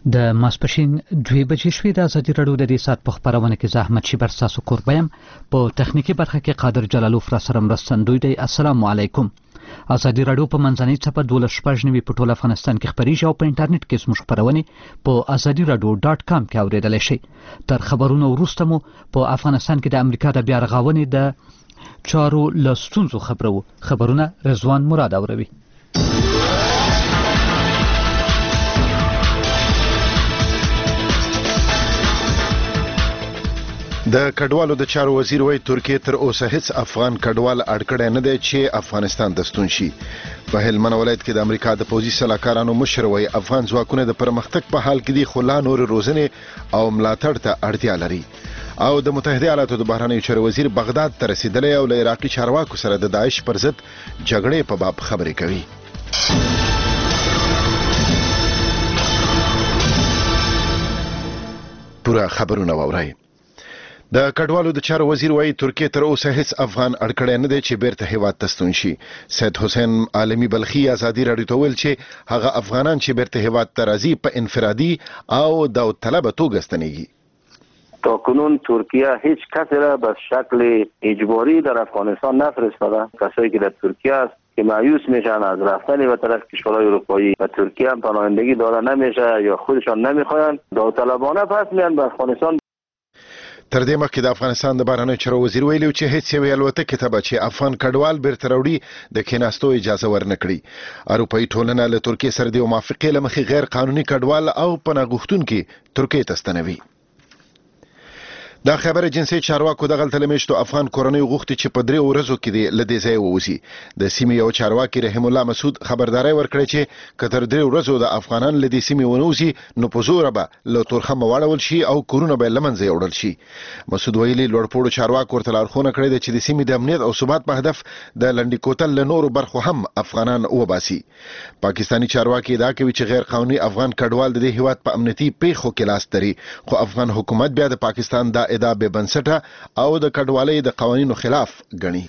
د ماسپښین 2 بجې شوې د ازادي راډیو د دې ساعت په خبرونه کې زحمت شي بر تاسو کوربم په تخنیکی برخه کې قادر جلالوف را سره مرستندوی دی. السلام علیکم. ازادي راډیو په منځنۍ چپه 12 په ټول افغانستان کې خبريږي او په انټرنیټ کې زموږ خبرونه په azadiradio.com کې اوریدل شي. تر خبرونو وروسته مو په افغانستان کې د امریکا د بیا رغاونې د چارو لستونزو خبرونه رضوان مراد اوروي. د کډوالو د چارو وزیر وای ترکیه تر اوسه هیڅ افغان کډوال اړکړی نه دی چې افغانستان ته ستون شي. په هلمند ولایت کې د امریکا د پوځي سلاکارانو مشر وای افغان ځواکونه د پرمختګ په حال کې دي خو لا نور روزنې او ملاتړ ته اړتیا لري. او د متحده ایالاتو د بهرنیو چارو وزیر بغداد ته رسیدلی او له عراقي چارواکو سره د داعش پر ضد جګړې په باب خبرې کوي. پورا خبرونه واورئ. د کډوالو د چارو وزیر وایي ترکیه تر اوسه هیڅ افغان اړکړی نه دی چې بیرته هیواد ته ستون شي. سید حسین عالمی بلخی ازادي راډیو ته ویل چې هغه افغانان چې بیرته هیواد ته راځي په انفرادي او داوطلبه توګه ستنیږي. تا کنون ترکیه هیچ کسی را به شکل اجباری در افغانستان نفرستاده. کسایی که در ترکیه است که مایوس میشن از رفتن به طرف کشورهای اروپایی و ترکیه هم پناهندگی داده نمیشه یا خودشان نمیخواین داوطلبانه پس میان به افغانستان. تر دې مخکې د افغانستان د بهرنیو چارو وزیر ویلي چې هیڅ یوې الوتکې ته به چې افغان کډوال بیرته راوړي د کېناستو اجازه ورنکړي. اروپایي ټولنه له ترکیې سره د موافقې له مخې غیر قانوني کډوال او پناه غوښتونکي ترکیې ته ستنوي. دا خبره جنسي چارواکو دغلته لمیشتو افغان کورنۍ غوښتي چې په 3 ورځو کې د لدې ځای ووزي. د سیمې یو چارواکي رحم الله مسعود خبرداري ورکړه چې کتر 3 ورځو د افغانان لدې سیمې ونوزي نو په زور به له تورخم واړول شي او کورونه به لمنځه وړل شي. مسعود ویلي لوړپوړو چارواکو ورته لارښوونه کړې ده چې د سیمې د امنیت او ثبات په هدف د لنډي کوتل له نورو برخو هم افغانان وباسي. پاکستاني چارواکي دا کوي چې غیر قانوني افغان کډوال د دې هیواد په امنیتي پیښو کې لاس لري خو افغان حکومت بیا د پاکستان د ادعا به بنسټه او د کډوالۍ د قوانینو خلاف ګڼي.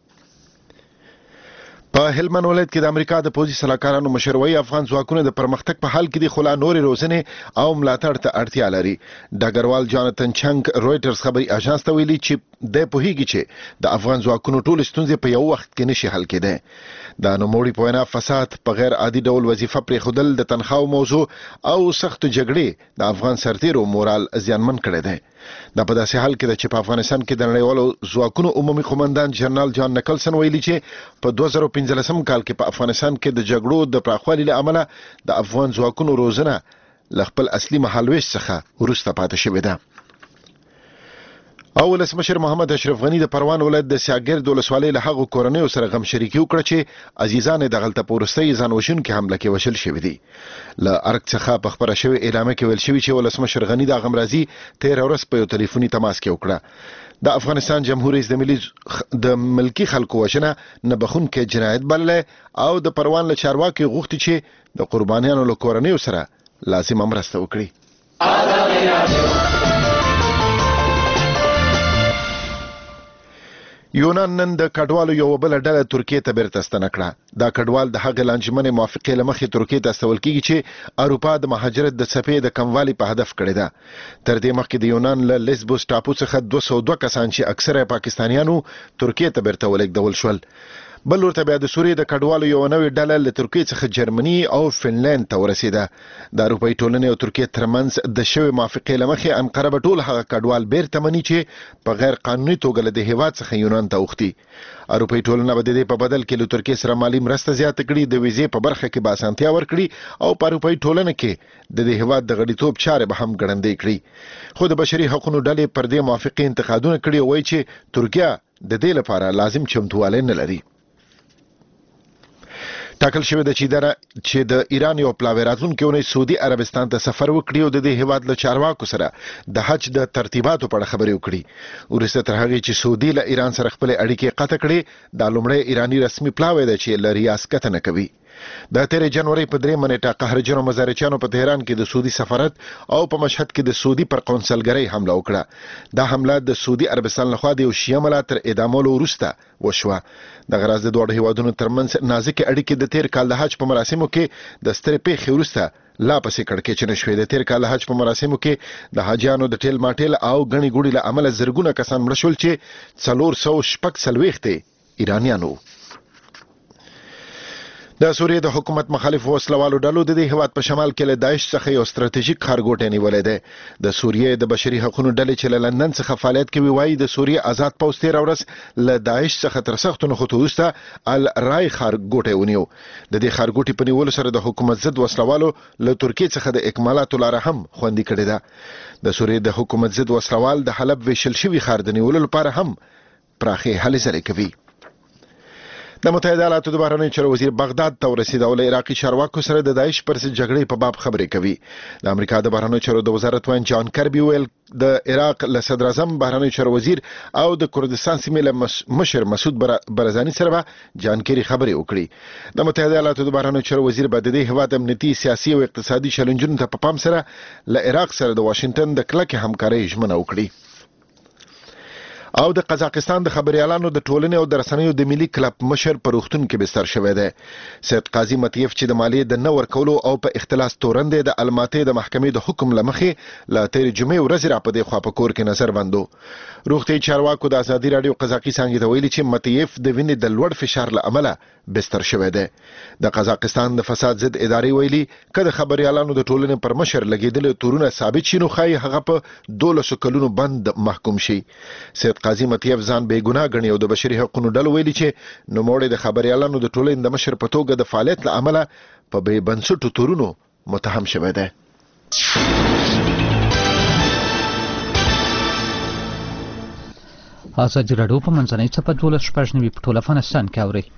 په هلمند ولایت کې د امریکا د پوځي سلاکارانو مشر وای افغان ځواکونه د پرمختګ په حال کې د خلا نورې روزنې او ملاتړ ته اړتیا لري. ډګروال جاناتن چنګ رويټرز خبري اژانس ته ویلي چې د پوهیږي چې د افغان ځواکونو ټول ستونزې په یو وخت کې نشي حل کېدای. دا نوموړي په وینا فساد په غیر عادي ډول وظیفه پرې خودل د تنخواو موضوع او سخت جګړې د افغان سرتیرو مورال زیانمن کړی دی. دا په داسې حال کې ده چې په افغانستان کې د نړیوالو ځواکونو عمومي قومندان جنرال جان نکلسن ویلي چې په 2015 کال کې په افغانستان کې د جګړو د پراخوالي له امله د افغان ځواکونو روزنه له خپل اصلي مهالويش څخه وروسته پاتې شوې ده. او ولسمشر محمد اشرف غنی د پروان ولایت د سیاګرد ولسوالۍ له هغو کورنیو سره غم شریکي وکړه چې عزیزان د غلطه پورستۍ ځان وشونکي حمله کې وشل شوی دي. له ارګ څخه په خبره شوی اعلامیه کې ویل شوی چې ولسمشر غنی د غمرازي 13 ورځ په یو ټلیفوني تماس کې وکړه. د افغانستان جمهوریت د ملکی خلکو وژنه نه بخښونکې جنایت بلله او د پروان له چارواکي غوښتي چې د قربانیانو له کورنیو سره لازم مرسته وکړي. یونان نن د کډوالو یو بل ډله ترکیه ته بیرته ستنه کړه. دا کډوال د هغې لانجمنې موافقې له مخې ترکیه ته استول کیږي چې اروپا د مهاجرت د څپې د کموالي په هدف کړې ده. تر دې مخکې د یونان له لیسبوس ټاپو څخه 202 کسان چې اکثره پاکستانیانو ترکیه ته بیرته ولېږدول شول. بل ورته بیا د سوریې د کډوالو یو نوې ډله له ترکیې څخه جرمني او فنلند ته ورسېده. د اروپایي ټولنې او ترکیې ترمنځ د شوې موافقې له مخې انقره به ټول هغه کډوال بیرته مني چې په غیر قانوني توګه له دې هیواد څخه یونان ته اوښتي. اروپایي ټولنه به د دې په بدل کې له ترکیې سره مالي مرسته زیاته کړي، د ویزې په برخه کې به اسانتیا ورکړي او په اروپایي ټولنه کې د دې هیواد د غړیتوب چارې به هم ګړندۍ کړي. خو د بشري حقوقو ډلې پر دې موافقې انتقادونه کړي او وایي چې ترکیه د دې لپاره لازم چمتووالی نه لري. ټاکل شوی ده چې د ایران یو پلاوی راتلونکي اونۍ سعودي عربستان ته سفر وکړي او د دې هیواد له چارواکو سره د حج د ترتیباتو په اړه خبرې وکړي. وروسته تر هغې چې سعودي له ایران سره خپلې اړیکې قطع کړي دا لومړی ایراني رسمي پلاوی ده چې له ریاض کته نه کوي. د 13 جنوري په 3 نیټه قهرجنو مزارچیانو په تهران کې د سعودي سفارت او په مشهد کې د سعودي پر قونسلګرۍ حمله وکړه. دا حمله د سعودي عربستان لخوا د یو شیعه ملا تر اعدامولو وروسته وشوه. د غراز د دوه هیوادونو ترمنځ نازک اړیکې د 13 کال د حج په مراسمو کې د سترې پیښې وروسته لا پسې کړکېچنې شوې. د 13 کال حج په مراسمو کې د حاجیانو د ټیل ماټیل او غني ګوډي له عمله زرګونه کسان مړ شول چې 446 ایرانیانو. د سوریې د حکومت مخالف وسلوالو ډلو د دې هیواد په شمال کې له داعش څخه یو ستراتیژیک ښارګوټی نیولې ده. د سوریې د بشري حقوقو ډلې چې له لندن څخه فعالیت کوي وایي د سوریې آزاد پوځ 13 ورځ له داعش څخه تر سختو نښتو وروسته الرای ښارګوټی ونیو. د دې ښارګوټي په نیولو سره د حکومت ضد وسلوالو له ترکیې څخه د اکمالاتو لاره هم خوندي کړې ده. د سوریې د حکومت ضد وسلوال د حلب ویشل شوي ښار د نیولو لپاره هم پراخي هلې ځلې کوي. د متحده ایالاتو د بهرنیو چارو وزیر بغداد ته ورسید او له عراقي چارواکو سره د داعش پر ضد جګړې په باب خبرې کوي. د امریکا د بهرنیو چارو د وزارت وین جان کربي ویل د عراق له صدر اعظم بهرنیو چارو وزیر او د کردستان سیمې له مشر مسعود برزاني سره به جان کری خبرې وکړي. د متحده ایالاتو د بهرنیو چارو وزیر به د دې هیواد امنیتي، سیاسي او اقتصادي چیلنجونو ته په پام سره له عراق سره د واشنگټن د کلکې همکارۍ ژمنه وکړي. او د قزاقستان د خبريالانو د ټولنې او د رسنیو د ملي کلب مشر په روغتون کې بستر شوی دی. سید قاضي متیف چې د مالیې د نه ورکولو او په اختلاس تورن دی د الماتې د محکمې د حکم لمخې لا تیر جمعې ورځ را په دې خوا په کور کې نظر بندو. روغتي چارواکو د ازادي رادیو قزاقي څنګه ته ویلي چې متیف د وینې د لوړ فشار له امله بستر شوی دی. د قزاقستان د فساد ضد ادارې ویلي کله خبريالانو د ټولنې پر مشر لګیدل تورونه ثابت شي نو خای هغه په 12 کلونو بند محکوم شي. سید قاضي متیف ځان بے ګناه ګڼي او د بشري حقوقو ډلو ویلي چې نوموړی د خبريالانو د ټولنې د مشر په توګه د فعالیت له امله په بې بنسټو تورونو متهم شوی دی. ازادي راډیو په منځنۍ څپه 12 په ټول افغانستان کې اوري.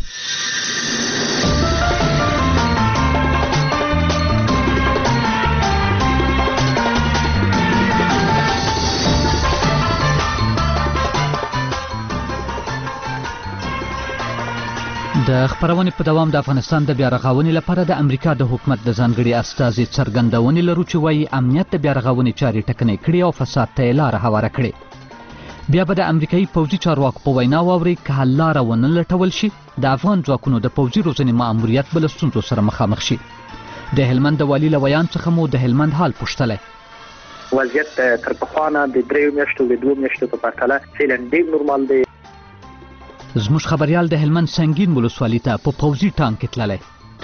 د خبرونې په دوام د افغانستان د بیا رغونې لپاره د امریکا د حکومت د ځانګړي استازي څرګندونې لرو چې وایي امنیت د بیا رغونې چارې ټکنۍ کړي او فساد ته یې لاره هواره کړې. بیا به د امریکایي پوځي چارواکو په وینا واوري که حل لاره ونه لټول شي د افغان ځواکونو د پوځي روزنې ماموریت به له ستونزو سره مخامخ شي. د هلمند د والي له ویان څخه مو د هلمند حال پوښتلی. وضعیت تر پخوانه د 3 میاشتو د 2 میاشتو په پرتله فعلا ډېر نورمال دی. زموږ خبريال د هلمند سنگین ولسوالۍ ته په پوځي ټانک کې تللی.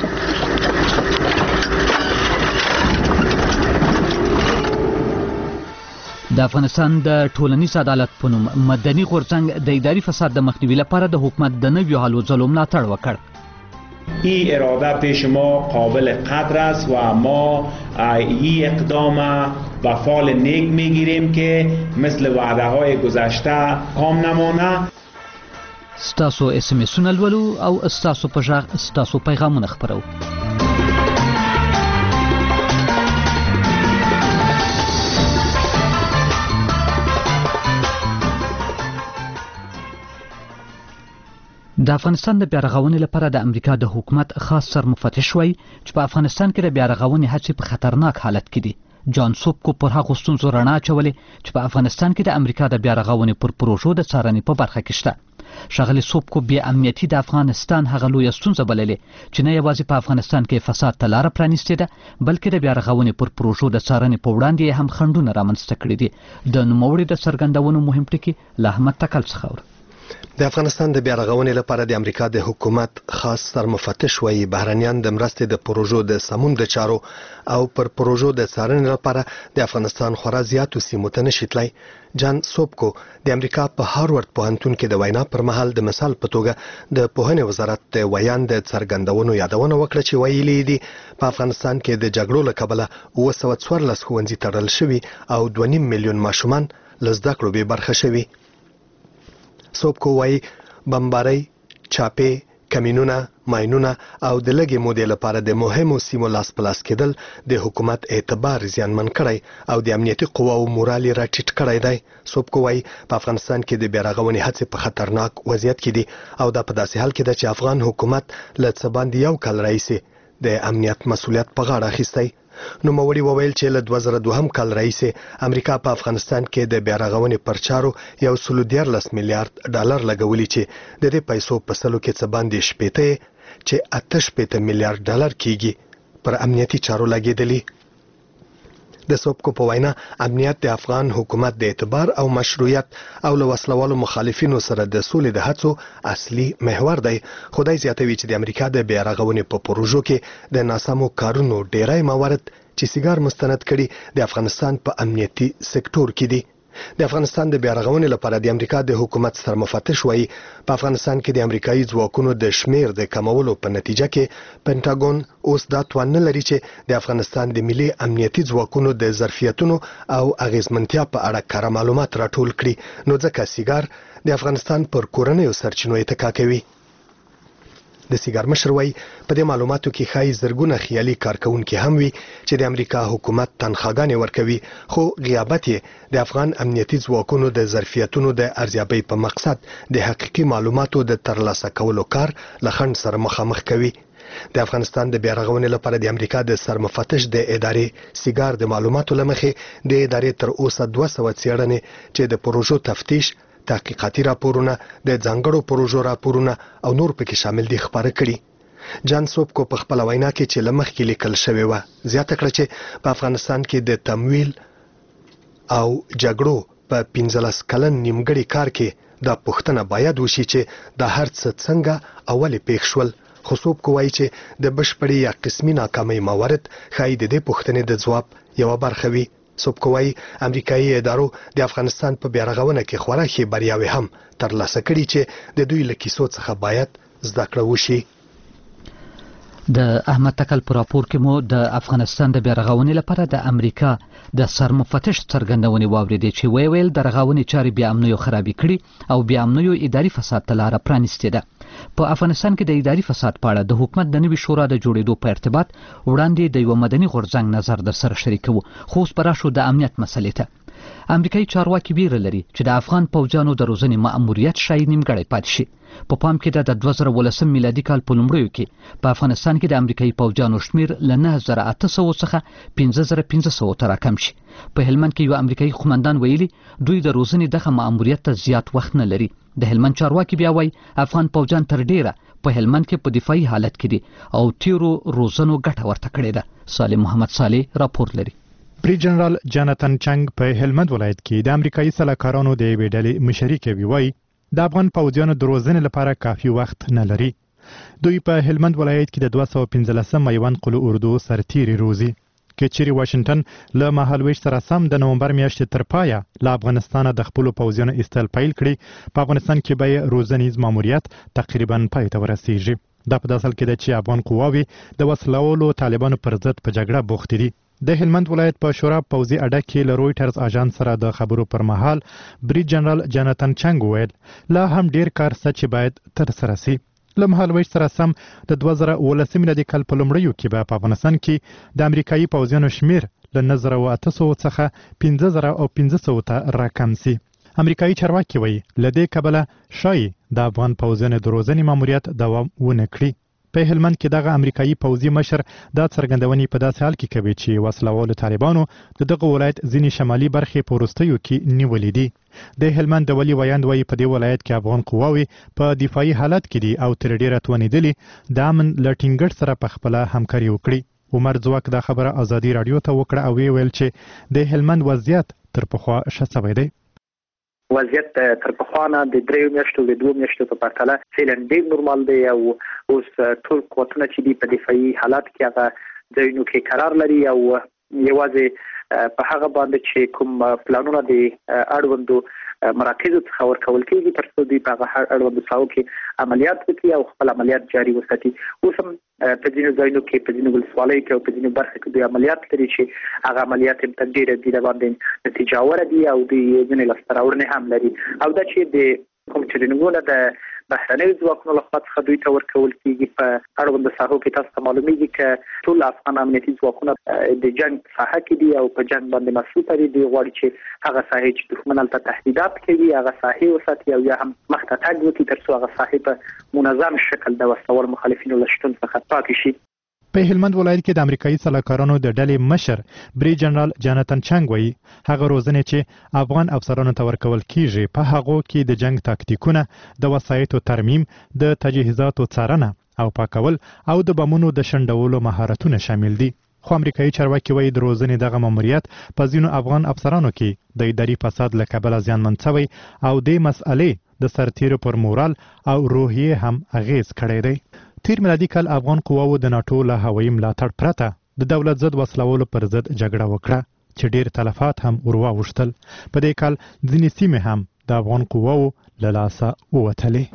د افغانستان د ټولنیز عدالت په نوم مدني غورځنګ د اداري فساد د مخنیوي لپاره د حکومت د نویو هلو ځلو ملاتړ وکړ. این اراده پیش ما قابل قدر است و ما این اقدام و فال نیک میگیریم که مثل وعده های گذشته کام نمانه. ستاسو SMS لولو او ستاسو په ژغ ستاسو پیغامونه خپرو. د افغانستان د بیا رغونې لپاره د امریکا د حکومت خاص سرمفتش وایي چې په افغانستان کې د بیا رغونې هڅې په خطرناک حالت کې دي. جان سوبکو پر هغو ستونزو رڼا اچولې چې په افغانستان کې د امریکا د بیا رغونې پر پروژو د څارنې په برخه کې شته. ښاغلي سوبکو بې امنیتي د افغانستان هغه لویه ستونزه بللې چې نه یوازې په افغانستان کې فساد ته لاره پرانیستې ده بلکې د بیا رغونې پر پروژو د څارنې په وړاندې هم خنډونه رامنځته کړي دي. د نوموړي د څرګندونو مهم ټکي له احمد تکل څخه اورو. د افغانستان د بیا رغونې لپاره د امریکا د حکومت خاص سرمفتش وایي بهرنیان د مرستې د پروژو د سمون د چارو او پر پروژو د څارنې لپاره د افغانستان خورا زیاتو سیمو ته نشي تللی. جان سوبکو د امریکا په هاروارد پوهنتون کې د وینا پر مهال د مثال په توګه د پوهنې وزارت د ویان د څرګندونو یادونه وکړه چې ویلي دي په افغانستان کې د جګړو له کبله 914 ښوونځي تړل شوي او 2.5 میلیون ماشومان له زده کړو بې برخه شوي. سوبکو وایي بمبارۍ، چاپې، کمینونه، ماینونه او د لګي مودې لپاره د مهمو سیمو لاس پلاس کېدل د حکومت اعتبار زیانمن کړی او د امنیتي قواو مورال راټیټ کړی دی. سوبکو وايي په افغانستان کې د بیارغونې هڅې په خطرناک وضعیت کې دي او دا په داسې حال کې ده چې افغان حکومت له څه باندې یو کال راهیسې د امنیت مسؤلیت په غاړه اخیستی. نوموړي وویل چې له 2002 کال راهیسې امریکا په افغانستان کې د بیارغونې پر چارو 114 میلیارډ ډالر لګولي چې د دې پیسو په سلو کې څه باندې شپېته چې 88 میلیارډ ډالر کېږي پر امنیتي چارو لګېدلي. د سوبکو په وینا امنیت د افغان حکومت د اعتبار او مشروعیت او له وسلوالو مخالفینو سره د سولې د هڅو اصلي محور دی. خدای زیاتوي چې د امریکا د بیارغونې په پروژو کې د ناسمو کارونو ډیری موارد چې سیګار مستند کړي د افغانستان په امنیتي سکتور کې دي. د افغانستان د بیارغونې لپاره د امریکا د حکومت سرمفتش وایي په افغانستان کې د امریکایي ځواکونو د شمیر د کمولو په نتیجه کې پینټاګون اوس دا توان نه لري چې د افغانستان د ملي امنیتي ځواکونو د ظرفیتونو او اغیزمنتیا په اړه کره معلومات راټول کړي، نو ځکه سیګار د افغانستان پر کورنیو سرچینو اتکا کوي. د سیګار مشر وایي په دې معلوماتو کې ښایي زرګونه خیالي کارکونکي هم وي چې د امریکا حکومت تنخواګانې ورکوي، خو غیابت یې د افغان امنیتي ځواکونو د ظرفیتونو د ارزیابۍ په مقصد د حقیقي معلوماتو د ترلاسه کولو کار له خنډ سره مخامخ کوي. د افغانستان د بیارغونې لپاره د امریکا د سرمفتش د ادارې سیګار د معلوماتو له مخې د ادارې تر اوسه 200 څېړنې چې د پروژو تفتیش، تحقیقاتي راپورونه، د ځانګړو پروژو راپورونه او نور پکې شامل دي خبره کړي. جان سوبکو په خپل وینا کې چې لمخ کې لیکل شوی و زیاته کړه چې په افغانستان کې د تمویل او جګړو په 15 کلن نیمګړي کار کې دا پوښتنه باید وشي چې دا هر څه څنګه اول پیښ شول. خو سوبکو وایي چې د بشپړې یا قسمي ناکامۍ موارد ښایي د دې پوښتنې د ځواب یوه برخه وي. سوبکو وايي امریکایي ادارو د افغانستان په بیارغونه کې خورا ښې بریاوې هم ترلاسه کړي چې د دوی له کیسو څخه باید زده کړه وشي. د احمد تکل په راپور کې مو د افغانستان د بیارغونې لپاره د امریکا د سرمفتش څرګندونې واوریدې چې ویل د رغونې چارې بیا امنیو خرابې کړي او بیا امنیو اداري فساد ته لاره پرانیستې ده. په افغانستان کې د اداري فساد په اړه د حکومت د نوي شورا د جوړېدو په ارتباط وړاندې د یو مدني غورځنګ نظر در سره شریکو، خو اوس به راشو د امنیت مسلې ته. امریکایي چارواکي ویره لري چې د افغان پوځیانو د روزنې مأموریت شاید نیمګړی پاتې شي. په پام کې د 2018 میلادي کال په لومړیو کې په افغانستان کې د امریکایي پوځیانو شمیر له 9800 څخه 15500 ته راکم شي. په هلمند کې یو امریکایي قومندان ویلي دوی د روزنې دغه مأموریت ته زیات وخت نه لري. د هلمند چارواکي بیا وایي افغان پوځیان تر ډیره په هلمند کې په دفاعي حالت کې دي او تیرو روزنو ګټه ورته کړې ده. سالم محمد صالح راپور لري. بری جنرال جاناتن چنګ په هلمند ولایت کې د امریکایي سلاکارانو د یوې ډلې مشري کوي. وایي د افغان پوځیانو د روزنې لپاره کافي وخت نه لري. دوی په هلمند ولایت کې د 215 میوند قلو اردو سرتیري روزي کې چیرې واشنگټن له مهالویش سره سم د نومبر میاشتې تر پایه له افغانستان د خپل پوځیانو ایستل پیل کړي. په افغانستان کې به روزنیز ماموریت تقریبا پای ته ورسیږي. دا په داسې حال کې ده چې افغان قواوې د وسلوالو طالبانو پر ضد په جګړه بوختې دي. د هلمند ولایت په شوراب پوځي اډه کې له رويټرز اژانس سره د خبرو پر مهال بری جنرال جاناتن چنګ ویل لا هم ډیر کار څه چې باید تر سره شي. له مهالویش سره سم د 2018 میلادي کال په لومړیو کې به په افغانستان کې د امریکایي پوځیانو شمیر له 9800 څخه 15500 ته راکم شي. امریکایي چارواکي وایي له دې کبله شایي د افغان پوځیانو د روزنې ماموریت دوام ونه کړي. په هلمند کې دغه امریکایي پوځي مشر دا څرګندونې په داسې حال کې کوي چې وسلوالو طالبانو دغه ولایت ځینې شمالي برخې په وروستیو کې نیولې دي. د هلمند د ولي ویاند وایي په دې ولایت کې افغان قواوې په دفاعي حالت کې دي او تر ډیره توانېدلې د امن له ټینګښت سره په خپله همکاري وکړي. عمر ځواک دا خبره ازادي راډیو ته وکړه او ویل چې د هلمند وضعیت تر پخوا ښه شوی دی. وضعیت تر پخوانه د 3 میاشتو د 2 میاشتو په پرتله فعلا ډېر نورمال دی او اوس ټول قوتونه چې دي په دفاعي حالت کې هغه ځایونو کې قرار لري او یوازې په هغه باندې چې کوم پلانونه د اړوندو مراکزو څخه ورکول کېږي تر څو دوی په هغه اړوندو ساحو کې عملیات وکړي او خپل عملیات جاري وساتي. اوس هم په ځینو ځایونو کې په ځینو ولسوالیو کې او په ځینو برخو کې دوی عملیات لري چې هغه عملیات هم تر ډېره د باندې نتیجه ور دي او د ځینې لاسته راوړنې هم لري او دا چې د کوم ټریننګونه د بهرنیو ځواکونو لخوا څخه دوی ته ورکول کیږي. په اړوند ساحو کې تاسو ته معلومیږي چې ټول افغان امنیتي ځواکونه د جنگ ساحه کې دي او په جنگ باندې مسؤل دي. غواړي چې هغه ساحې چې دښمن ته تهدیدات کوي هغه ساحې وساتي او یا هم مخته تګ وکړي تر څو هغه ساحې په منظم شکل د وسور مخالفینو له شتون څخه پاک شي. په هلمند ولایت کې د امریکایي سلاکارانو د ډلې مشر بری جنرال جاناتن چنګ وایي هغه روزنې چې افغان افسرانو ته ورکول کیږي په هغو کې د جنگ تاکتیکونه، د وسایطو ترمیم، د تجهیزاتو څارنه او پاکول او د بمونو د شنډولو مهارتونه شامل دي. خو امریکایي چارواکي وایي د روزنې دغه ماموریت په ځینو افغان افسرانو کې د اداري فساد له کبله زیانمن شوی او د مسئلې د سرتیرو پر مورال او روحیې هم اغیز کړی دی. تیر میلادي کال افغان قواو د ناټو له هوایي ملاتړ پرته د دولت ضد وسلوالو پر ضد جګړه وکړه چې ډیر تلفات هم ورواوښتل. په دې کال ځینې سیمې هم د افغان قواو له لاسه ووتلې.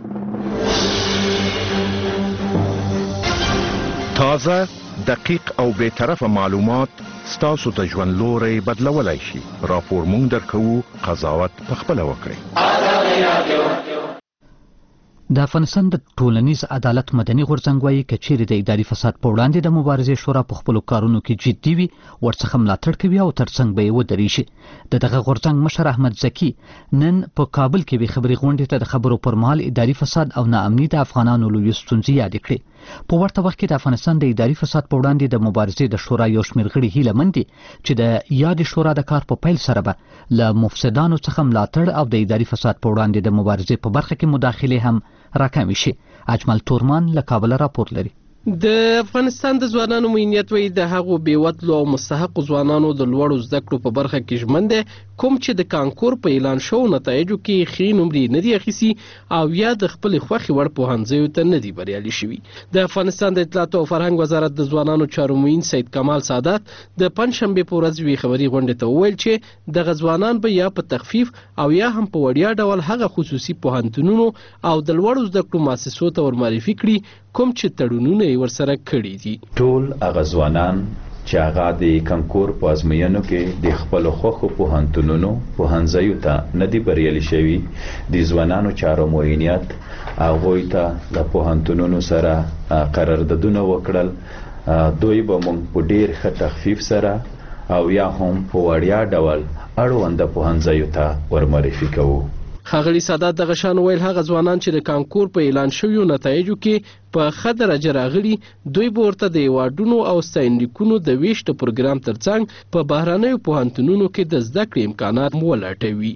تازه، دقیق او بی‌طرفه معلومات ستاسو د ژوند لوري بدلولای شي. راپور مونږ درکوو، قضاوت پخپله وکړئ. د افغانستان د ټولنیز عدالت مدني غورځنګ وایي که چیرې د اداري فساد په وړاندې د مبارزې شورا په خپلو کارونو کې جدي وي ورڅخه ملاتړ کوي او ترڅنګ به یې ودرېږي. دغه غورځنګ مشر احمد زکي نن په کابل کې به خبري غونډې ته د خبرو پر مهال اداري فساد او ناامني د افغانانو لوی ستونزې یاد کړې. په ورته وخت کې د افغانستان د اداري فساد په وړاندې د مبارزې د شورا یو شمېر غړي هیله مند دي چې د یاد شورا د کار په پیل سره به له مفسدانو څخه ملاتړ او د اداري فساد په وړاندې د مبارزې په برخه کې مداخله هم راکمې شي. اجمل تورمان له کابل راپور لري. د افغانستان د ځوانانو مینیت وی د هغو بیوتلو او مستحق ځوانانو د لوړو زده کړو په برخه کې ژمن دي کوم چې د کانکور په اعلان شو نتایجو کې خې نمرې نه دي اخیسي او یا د خپل خوخي وړ پوهنځیو ته نه دي بریالي شوي. د افغانستان د اطلاعات او فرهنګ وزارت د ځوانانو چارو معین سید کمال سعادت د پنځشنبه په ورځ وی خبري غونډه ته وویل چې د ځوانان به یا په تخفیف او یا هم په وړیا ډول هغه خصوصي پوهنتونونو او د لوړو زده کړو مؤسسو ته ورمعرفي کړي کوم چې تړونونه ورسره کړي دي. ټول هغه ځوانان چې هغه د کانکور په ازموینو کې د خپل خوخو پوهنتونونو پوهنځیو ته نه دي بریالي شوي، د ځوانانو چارو معینیت هغوی ته د پوهنتونونو سره قراردادونه وکړل. دوی به موږ په ډیر ښه تخفیف سره او یا هم په وړیا ډول اړونده پوهنځیو ته ورمعرفي کوو. ښاغلي سادات دغه شان ویل هغه ځوانان چې د کانکور په اعلان شویو نتایجو کې په ښه درجه راغلي دوی به ورته د ایوارډونو او ستاینلیکونو د ویش د پروګرام ترڅنګ په بهرنیو پوهنتونونو کې د زده کړې امکانات ولټوي.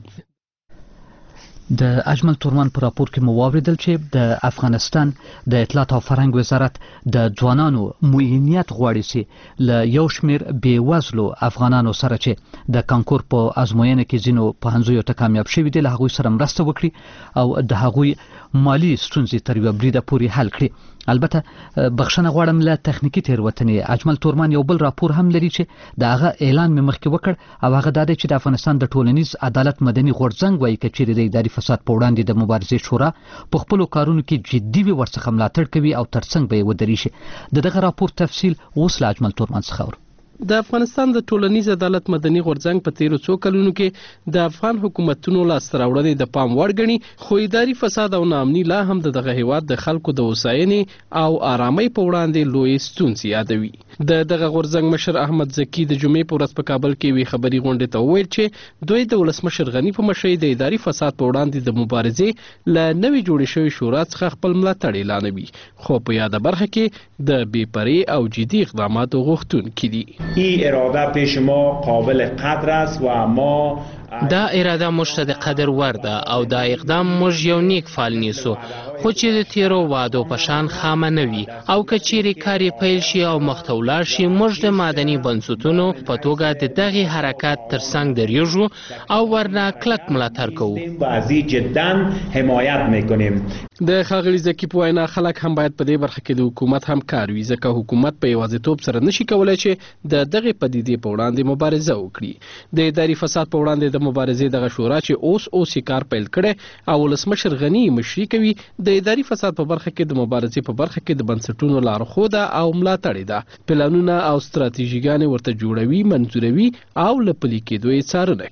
د اجمل تورمان پر راپور کې مو واوریدل چې د افغانستان د اطلاعات او فرهنګ وزارت د ځوانانو معینیت غواړي چې له یو شمېر بېوزلو افغانانو سره چې د کانکور په ازموینه کې ځینو پوهنځیو ته کامیاب شوي دي له هغوی سره مرسته وکړي او د هغوی مالی ستونزې تر یوه بریده پورې حل کړي. البته بخښنه غواړم له تخنیکی تېروتنې. اجمل تورمان یو بل راپور هم لري چې د هغه اعلان مې مخکې وکړ او هغه دا دی چې د افغانستان د ټولنیز عدالت مدني غورځنګ وایي که چیرې د اداري فساد په وړاندې د مبارزې شورا په خپلو کارونو کې جدي وي ورڅخه ملاتړ کوي او ترڅنګ به یې ودرېږي. دغه راپور تفصیل اوس له اجمل تورمان څخه اورو. د افغانستان د ټولنیز عدالت مدني غورځنګ په تیرو څو کلونو کې د افغان حکومتونو لاسته راوړنې د پام وړ ګڼي خو اداري فساد او ناامني لا هم دغه هیواد د خلکو د هوساینې او آرامۍ په وړاندې لوی ستونزې یادوي. دغه غورځنګ مشر احمد زکي د جمعې په ورځ په کابل کې وی خبري غونډه ته وویل چې دوی د ولسمشر غني په مشرۍ د اداري فساد په وړاندې د مبارزې له نوې جوړې شوې شورا څخه خپل ملاتړ اعلانوي خو په یاده برخه کې د بېپرې او جدي اقداماتو غوښتونکي دي. این اراده پیش ما قابل قدر است و ما دا اراده موږ ته د قدر وړ ده او دا اقدام موږ یو نیک فعال نیسو خو چې د تیرو وعدو په شان خامه نه وي او که چیرې کار یې پیل شي او مخته ولاړ شي موږ د مدني بنسټونو په توګه د دغې حرکت ترڅنګ درېږو او ورنه کلک ملاتړ کوو. بعضی جدا حمایت میکنیم. د ښاغلي زکي په وینا خلک هم باید په دې برخه کې د حکومت همکار وي ځکه حکومت په یوازیتوب سره نشي کولای چې د دغې پدیدې په وړاندې مبارزه وکړي. د اداري فساد په وړاندې د مبارزې دغه شورا چې اوس کار پیل کړي او ولسمشر غني مشري کوي د اداري فساد په برخه کې د مبارزې په برخه کې د بنسټونو لارښوده او ملاتړ ده پلانونه او ستراتیژیګانې ورته جوړوي منظوروي او له پلي کېدو یې څارنه کوي.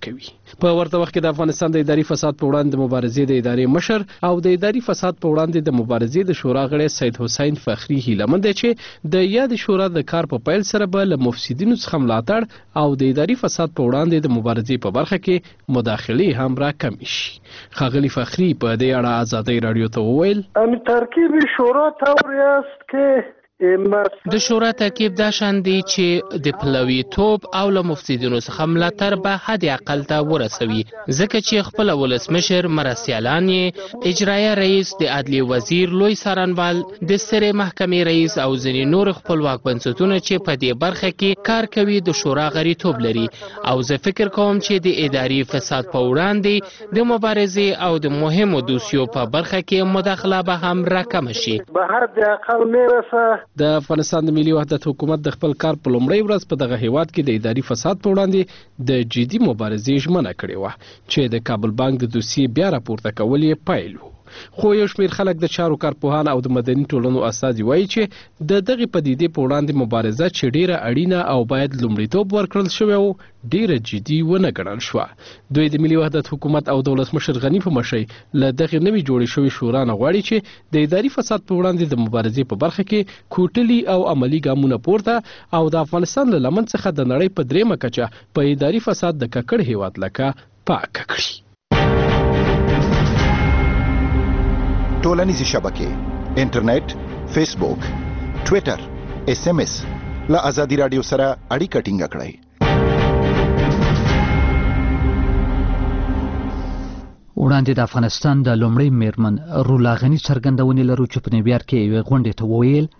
په ورته وخت کې د افغانستان د اداري فساد په وړاندې د مبارزې د ادارې مشر او د اداري فساد په وړاندې د مبارزې د شورا غړی سید حسین فخری هیلمند دی چې د یاد شورا د کار په پیل سره به له مفسدینو څخه ملاتړ او د اداري فساد په وړاندې د مبارزې په برخه کې مداخله هم را کم شي. ښاغلي فخری په دې اړه آزادۍ رادیو ته وویل ترکیب شورا طوری است که د شورا ترکیب دا شان دی چې د پلویتوب او له مفسدینو څخه ملاتړ به حد اقل ته ورسوي، ځکه چې خپل ولسمشر، مرستیالان یې، اجرایه رئیس، د عدلیې وزیر، لوی څارنوال، د سترې محکمې رئیس او ځینې نور خپلواک بنسټونه چې په دې برخه کې کار کوي د شورا غړیتوب لري. او زه فکر کوم چې د اداري فساد په وړاندې د مبارزې او د مهمو دوسیو په برخه کې مداخله به هم راکمه شي. به حد اقل میرسه. د افغانستان د ملي وحدت حکومت د خپل کار په لومړۍ ورځ په دغه هیواد کې د اداري فساد په وړاندې د جدي مبارزې ژمنه کړې وه چې د کابل بانک د دوسیې بیا راپورته کول یې پیل و. خو یو شمېر خلک د چارو کارپوهان او د مدني ټولنو استازي وایي چې د دغې پدیدې په وړاندې مبارزه چې ډیره اړینه او باید لومړیتوب ورکړل شوی و ډیره جدي ونه ګڼل شوه. دوی د ملي وحدت حکومت او د ولسمشر غني په مشرۍ له دغې نوې جوړې شوې شورا نه غواړي چې د اداري فساد په وړاندې د مبارزې په برخه کې کوټلي او عملي ګامونه پورته او د افغانستان له لمن څخه د نړۍ په درېیمه کچه په اداري فساد د ککړ هیواد لکه پاک کړي. ټولنیزې شبکې انټرنیټ، فیسبوک، ټویټر، SMS له آزادي رادیو سره اړیکه ټینګه کړئ. وړاندې د افغانستان د لومړي میرمن رولا غني څرګندونې لرو چې په نیویارک کې یوې غونډې ته وویل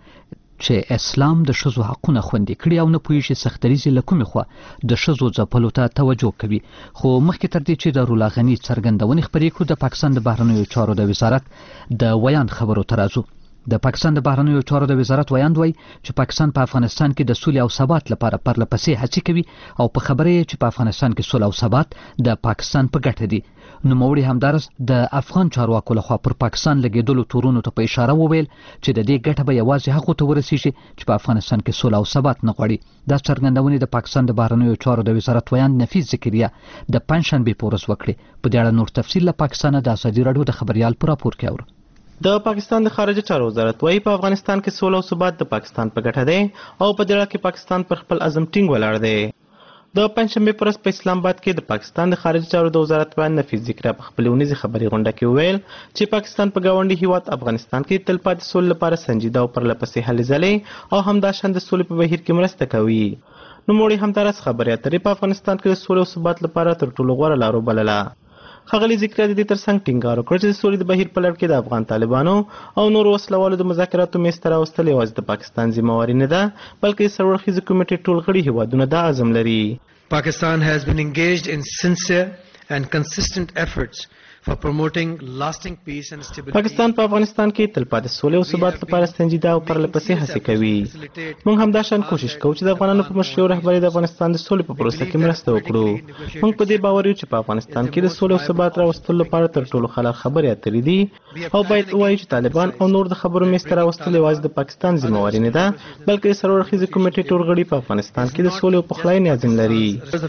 چې اسلام د ښځو حقونه خوندي کړي او نه پوهیږي سختدریزې له کومې خوا د ښځو ځپلو ته توجه کوي. خو مخکې تر دې چې د رولا غني څرګندونې خپرې کړو، د پاکستان د بهرنیو چارو د وزارت د ویاند خبرو ته راځو. د پاکستان د بهرنیو چارو د وزارت ویاند وایي چې پاکستان په افغانستان کې د سولې او ثبات لپاره پرلپسې هڅې کوي او په خبره یې چې په افغانستان کې سوله او ثبات د پاکستان په ګټه دي. نوموړي همدارس د افغان چارواکو لخوا پر پاکستان لګېدلو تورونو ته په اشاره وویل چې د دې ګټه به یوازې هغو ته ورسیږي چې په افغانستان کې سوله او ثبات نه غواړي. دا څرګندونې د پاکستان د بهرنیو چارو د وزارت ویاند نفیس زکریا د پنجشنبې په ورځ وکړې. په دې اړه نور تفصیل له پاکستانه د آزادي راډیو د خبریال په راپور کې اورو. د پاکستان د خارجه چارو وزارت وايي په افغانستان کې سوله او ثبات د پاکستان په ګټه دی او په دې اړه کې پاکستان پر خپل عزم ټینګ ولاړ دی. د پنځشنبې پر ورځ په اسلام آباد کې د پاکستان د خارجه چارو د وزارت ویاند نفیس زکریا په خپل ونیزه خبري غونډه کې وویل چې پاکستان په گاونډي هیواد افغانستان کې تلپاتې سولې لپاره سنجیده او پرلپسې هلې ځلې او همداشان د سولې په بهیر کې مرسته کوي. نوموړي همدارس خبرې اترې په افغانستان کې د سولې او ثبات لپاره تر ټولو غوره لارو بلله. ښاغلي زکریا د دې ترڅنګ ټینګار وکړ چې د سولې د بهیر په لړ کې د افغان طالبانو او نورو وسلوالو د مذاکراتو میز ته راوستل یوازې د پاکستان ذمہواري نه ده، بلکې د سرورخیزې کمیټې ټول غړي هیوادونه دا عزم لري. Pakistan has been engaged in sincere and consistent efforts for promoting lasting peace and stability. پاکستان په افغانستان کې تلپاتې سولې او ثبات لپاره سنجیده او پرلپسې هڅې کوي. موږ همداشان کوشش کوو چې د افغانانو په مشرۍ او رهبرۍ د افغانستان د سولې په پروسه کې مرسته وکړو. موږ په دې باور یو چې په افغانستان کې د سولې او ثبات راوستلو لپاره تر ټولو خلک خبرې اترې دي او باید ووایو چې طالبان او نور د خبرو میز ته راوستل یوازې د پاکستان ذمہواري نه ده، بلکې د سرورخیزې کمیټې ټول غړي په افغانستان کې د سولې او پخلاینې عزم لري.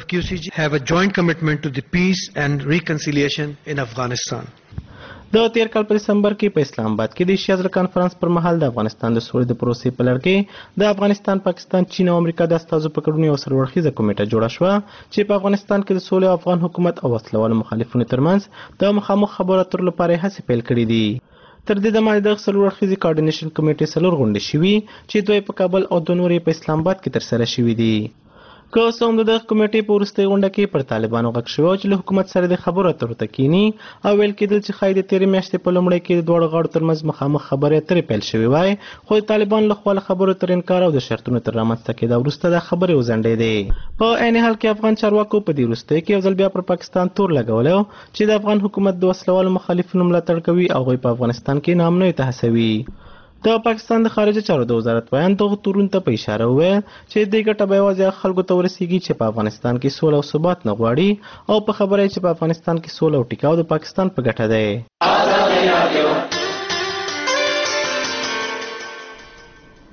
have a joint commitment to the peace and reconciliation in Afghanistan. د تیر کال په دسمبر کې په اسلام آباد کې د ایشیا زړه کانفرنس پر مهال د افغانستان د سولې د پروسې په لړ کې د افغانستان، پاکستان، چین او امریکا د استازو په ګډون یو سرورخیزه کمیټه جوړه شوه چې په افغانستان کې د سولې او افغان حکومت او وسلوالو مخالفینو ترمنځ د مخامخ خبرو اترو لپاره هڅې پیل کړې دي. تر دې دمه د سرورخیزې کوارډینیشن کمیټې څلور غونډې شوي چې دوی په کابل او د نورې په اسلام آباد کې ترسره شوي دي. که څه هم د دغه کمیټې په وروستۍ غونډه کې پر طالبانو غږ شوی و چې له حکومت سره د خبرو اترو ته کینی او ویل کېدل چې ښایي د تېرې میاشتې په لومړۍ کې د دواړو غاړو ترمنځ مخامخ خبرې اترې پیل شوې وای، خو د طالبانو لخوا له خبرو تر انکار او د شرطونو تر رامنځته کېدا وروسته دا خبرې وځنډېدې. په عین حال کې افغان چارواکو په دې وروستیو کې یو ځل بیا پر پاکستان تور لګولی چې د افغان حکومت د وسلوالو مخالفینو ملاتړ کوي او هغوی په افغانستان کې ناامنیو ته هڅوي. د پاکستان د خارجه چارو د وزارت ویاند دغه تورون ته په اشاره وویل چې دې ګټه به یوازې خلکو ته ورسیږي چې په افغانستان کې سوله او ثبات نه غواړي او په خبره چې په افغانستان کې سوله او ټیکاو د پاکستان په ګټه دی.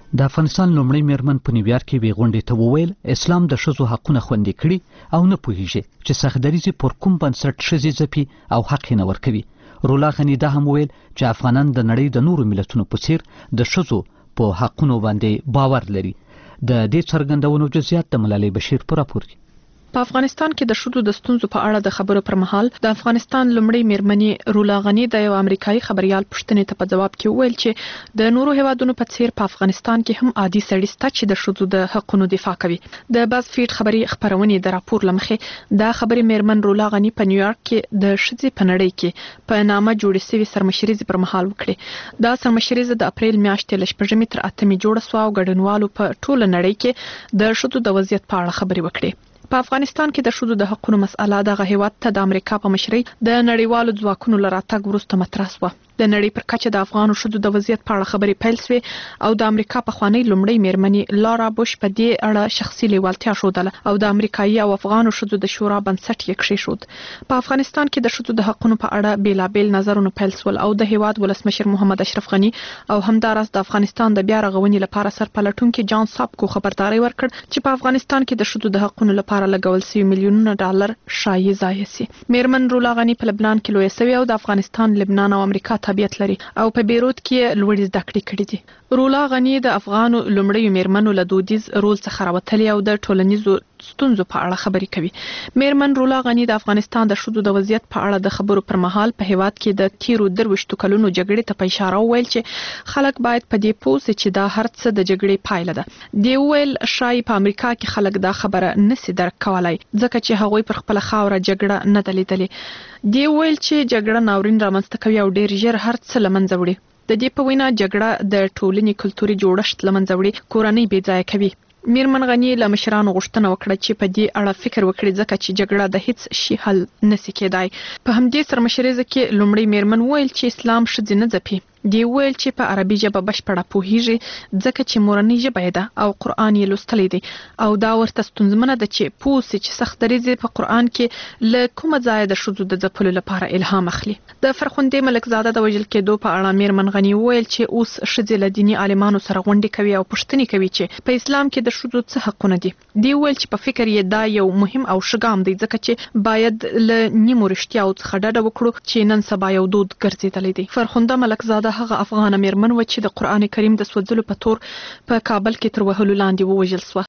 د افغانستان لومړی میرمن په نیویارک کې وی غونډې ته وویل اسلام د ښځو حقونه خوندي کړي او نه پوهیږي چې سختدریزي پر کوم بنسټ ښځې ځپي او حق یې نه ورکوي. رولا غنی دا هم ویل چې افغانان د نړۍ د نورو ملتونو په څیر د ښځو په حقونو باندې باور لري. د دې څرګندونو جزئیات د ملالۍ بشیر په راپور کې. په افغانستان کې د ښځو د ستونزو په اړه د خبرو پر مهال د افغانستان لومړی میرمنې رولا غنی د یو امریکایي خبريال پوښتنې ته په جواب کې وویل چې د نورو هیوادونو په څیر په افغانستان کې هم عادي سړی شته چې د ښځو د حقوقو دفاع کوي. د باز فیډ خبري خبرونې د راپور لمخې د خبري میرمن رولا غنی په نیویارک کې د ښځې په نړۍ کې په نامه جوړې شوی سرمشریزي پر مهال وکړي. دا سرمشریزه د اپریل میاشتې ل 8 تر 8 جوړه سو او ګډونوالو په ټوله نړۍ کې د ښځو د وضعیت په اړه خبري وکړي. په افغانستان کې د ښځو د حقوقو مسأله د هیواد ته د امریکا په مشرۍ د نړیوالو ځواکونو لراتګ وروسته مطرح شوه. د نړۍ پر کچه د افغان ښځو د وضعیت په اړه خبري پیل شوې او د امریکا په خوانی لومړی میرمنې لارا بوش په دې اړه شخصي لیوالتیا ښودله او د امریکایي او افغان ښځو د شورا بنسټ یې کېښود. په افغانستان کې د ښځو د حقوقو په اړه بیلابل نظرونه پیل شول او د هیواد ولسمشر محمد اشرف غنی او همدارس د افغانستان د بیا رغونې لپاره سرپلټونکي جان سابکو خبرداري ورکړ چې په افغانستان کې د ښځو د حقوقو لپاره لګول شوی میلیونونه ډالر شایي ضایع شي. میرمن رولا غنی په لبنان کې لوی سوي او د افغانستان، لبنان او امریکا تابعیت لري او په بیروت کې لوړې زده کړې کړې دي. رولا غنی د افغانو لومړی میرمنو له دودیز رول څخه راوتلې او د ټولنیزو ستونزو په اړه خبري کوي. میرمن رولا غنی د افغانستان د ښځو د وضعیت په اړه د خبرو پر مهال په هیواد کې د تیرو 23 کلونو جګړې ته په اشاره وویل چې خلک باید په دې پوه شي چې دا هر څه د جګړې پایله ده. دی ویل شای په امریکا کې خلک دا خبره نسی درک کولای ځکه چې هغوی پر خپل خاوره جګړه نه دلیدلې. دی ویل چې جګړه ناورین رامنځته کوي او ډیر ژر هر څه لمنځه وړي. د دې په وینا جګړه د ټولنې کلتوري جوړښت لمنځه وړي، کورنۍ بې ځایه کوي. میرمن غنی له مشرانو غوښتنه وکړه چې په دې اړه فکر وکړي ځکه چې جګړه د هیڅ شي حل نسی کېدای. په همدې سرمشریزه کې لومړی میرمن ویل چې اسلام ښځې نه ځپي. دی ویل چې په عربي ژبه بشپړه پوهیږي ځکه چې مورنۍ ژبه ده او قرآن یې لوستلی دی او دا ورته ستونزمنه ده چې پوه شي چې سختدریزي په قرآن کې له کومه ځایه د ښځو د ځپلو لپاره الهام اخلي. د فرخندې ملکزاده د وژل کېدو په اړه میرمن غنی ویل چې اوس ښځې له دیني عالمانو سره غونډې کوي او پوښتنې کوي چې په اسلام کې د ښځو څه حقونه دي. دی ویل چې په فکر یې دا یو مهم او ښه ګام دی ځکه چې باید له نیمو رښتیاو څخه ډډه وکړو چې نن سبا یو دود ګرځېدلی دی. فرخنده ملکزاده هغه افغان میرمن و چې د قرآن کریم د سوځلو په تور په کابل کې تر وهلو لاندې ووژل شوه.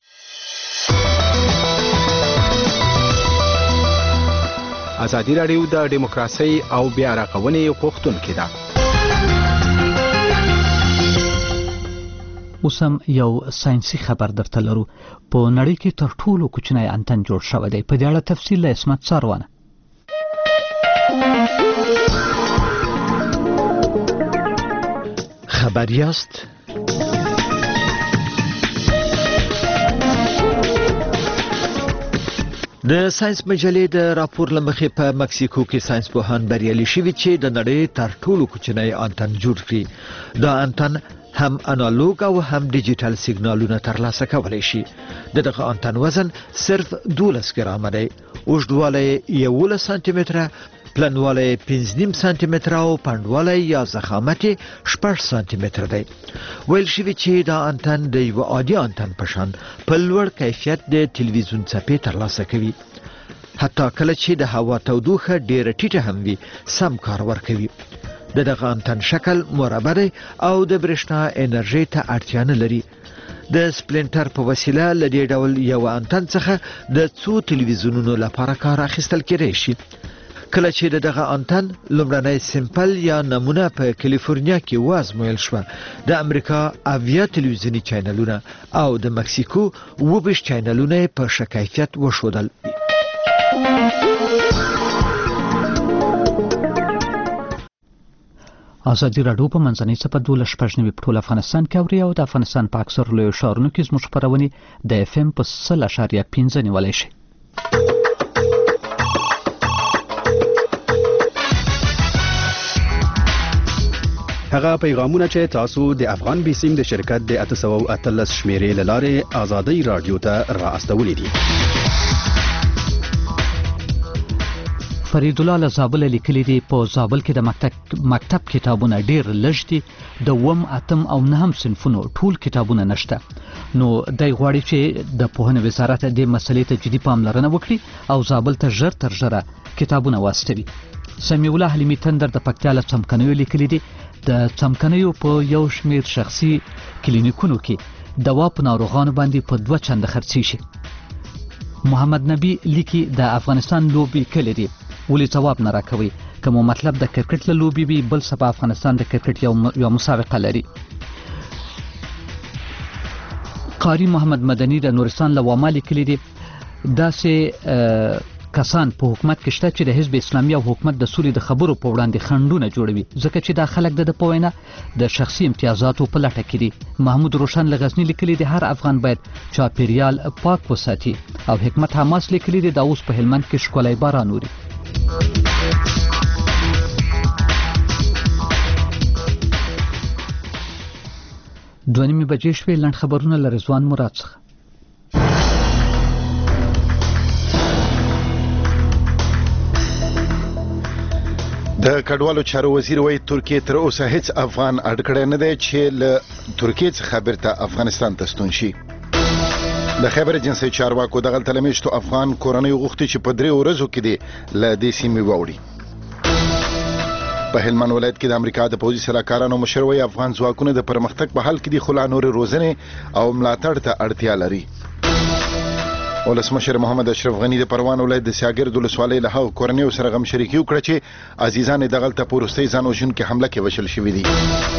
ازادي راډیو د دیموکراسي او بیا رغونې غوښتونکې ده. اوس هم یو ساينسي خبر درته لرو. په نړۍ کې تر ټولو کوچنی انتن جوړ شوی دی. په دې اړه تفصیل له اسمت ساروانه. خبر یاست؟ د ساينس مجلې د راپور لمخې په مکسیکو کې ساينس پوهان بریالي شوي چې د نړۍ تر ټولو کوچنی انتن جوړ کړي. دا انتن هم انالوګ او هم ډیجیټل سیګنالونه ترلاسه کولی شي. دغه انتن وزن صرف 12 ګرامه دی. اوږدوالی 11 سانتي متره، پلنوالی 5.5 سانتي متره او پنډوالی یا ضخامت 6 سانتي متره دی. ویل شوي چې دا انتن د یو عادي انتن په شان په لوړ کیفیت د تلویزیون څپې ترلاسه کوي. حتی کله چې د هوا تودوخه ډیره ټیټه هم وي سم کار ورکوي. دغه انتن شکل مربع دی او د برېښنا انرژي ته اړتیا نه لري. د سپلینټر په وسیله له دې ډول یو انتن څخه د څو تلویزیونونو لپاره کار اخیستل کېدای شي. کله چې دغه انتن لومړنی سیمپل یا نمونه په کالیفورنیا کې وازمویل شوه، د امریکا 80 تلویزیوني چینلونه او د مکسیکو 20 چینلونه په ښه کیفیت وښودل. ازادي راډیو په منځنۍ سپه 12 په ټول افغانستان کې اوري او د افغانستان په اکثر لویو ښارونو کې زموږ خپرونې د اف ام په 100.5 نیولای شي. هغه پیغامونه چې تاسو د افغان بیسیم د شرکت د 813 شمیرې له لارې ازادي راډیو ته را استولې دي. فرید الله له زابل لیکلي دي په زابل کې د مکتب کتابونه ډیر لږ دي د وم اتم او نهم صنفونو ټول کتابونه نشته نو دای غواړي چې د پوهنې وزارت د مسلې ته جدي پاملرنه وکړي او زابل ته ژر تر ژره کتابونه واستوي. سمیع الله حلیمي تندر د پکتیا له څمکنیو لیکلي دي د څمکنیو په یو شمیر شخصي کلینیکونو کې دوا په ناروغانو باندې په 2 چنده خرڅي شي. محمد نبی لیکي د افغانستان لوبي کلی دي ولې جواب نه راکوي کوم مطلب د کرکټ له لوبي بي بل سبا افغانستان د کرکټ یو مسابقه لري. قاری محمد مدني د نورستان له وامالي کلی دي داسې کسان په حکومت کې شته چې د حزب اسلامي او حکومت د سولې د خبرو په وړاندې خنډونه جوړوي ځکه چې دا خلک د پوینه د شخصي امتیازاتو په لټه کې دي. محمود روشن له غزنی لیکلي دي هر افغان باید چاپیریال پاک وساتي او حکمت حماس لیکلي دي دا اوس په هلمند کې ښکلی باران اوري. دوه نیمې بجې شوې. لنډ خبرونه له رضوان مراد څخه. د کډوالو چارو وزیر وایي ترکیه تر اوسه هیڅ افغان اډکړی نه دی چې له ترکیه څخه بیرته افغانستان ته ستون شي. د خیبر جنسي چارواکو دغلته له میاشتو افغان کورنۍ غوښتي چې په 3 ورځو کې دې له دې سیمې واوړي. په هلمند ولایت کې د امریکا د پوځي سلاکارانو مشر وایي افغان ځواکونه د پرمختګ په حال کې دي خو لا نورې روزنې او ملاتړ ته اړتیا لري. ولسمشر محمد اشرف غنی د پروان ولایت د سیاګرد ولسوالۍ له هغو کورنیو سره غم شریکي وکړه چې عزیزان یې دغلته په وروستۍ ځان وژونکې حمله کې وژل شوي دي.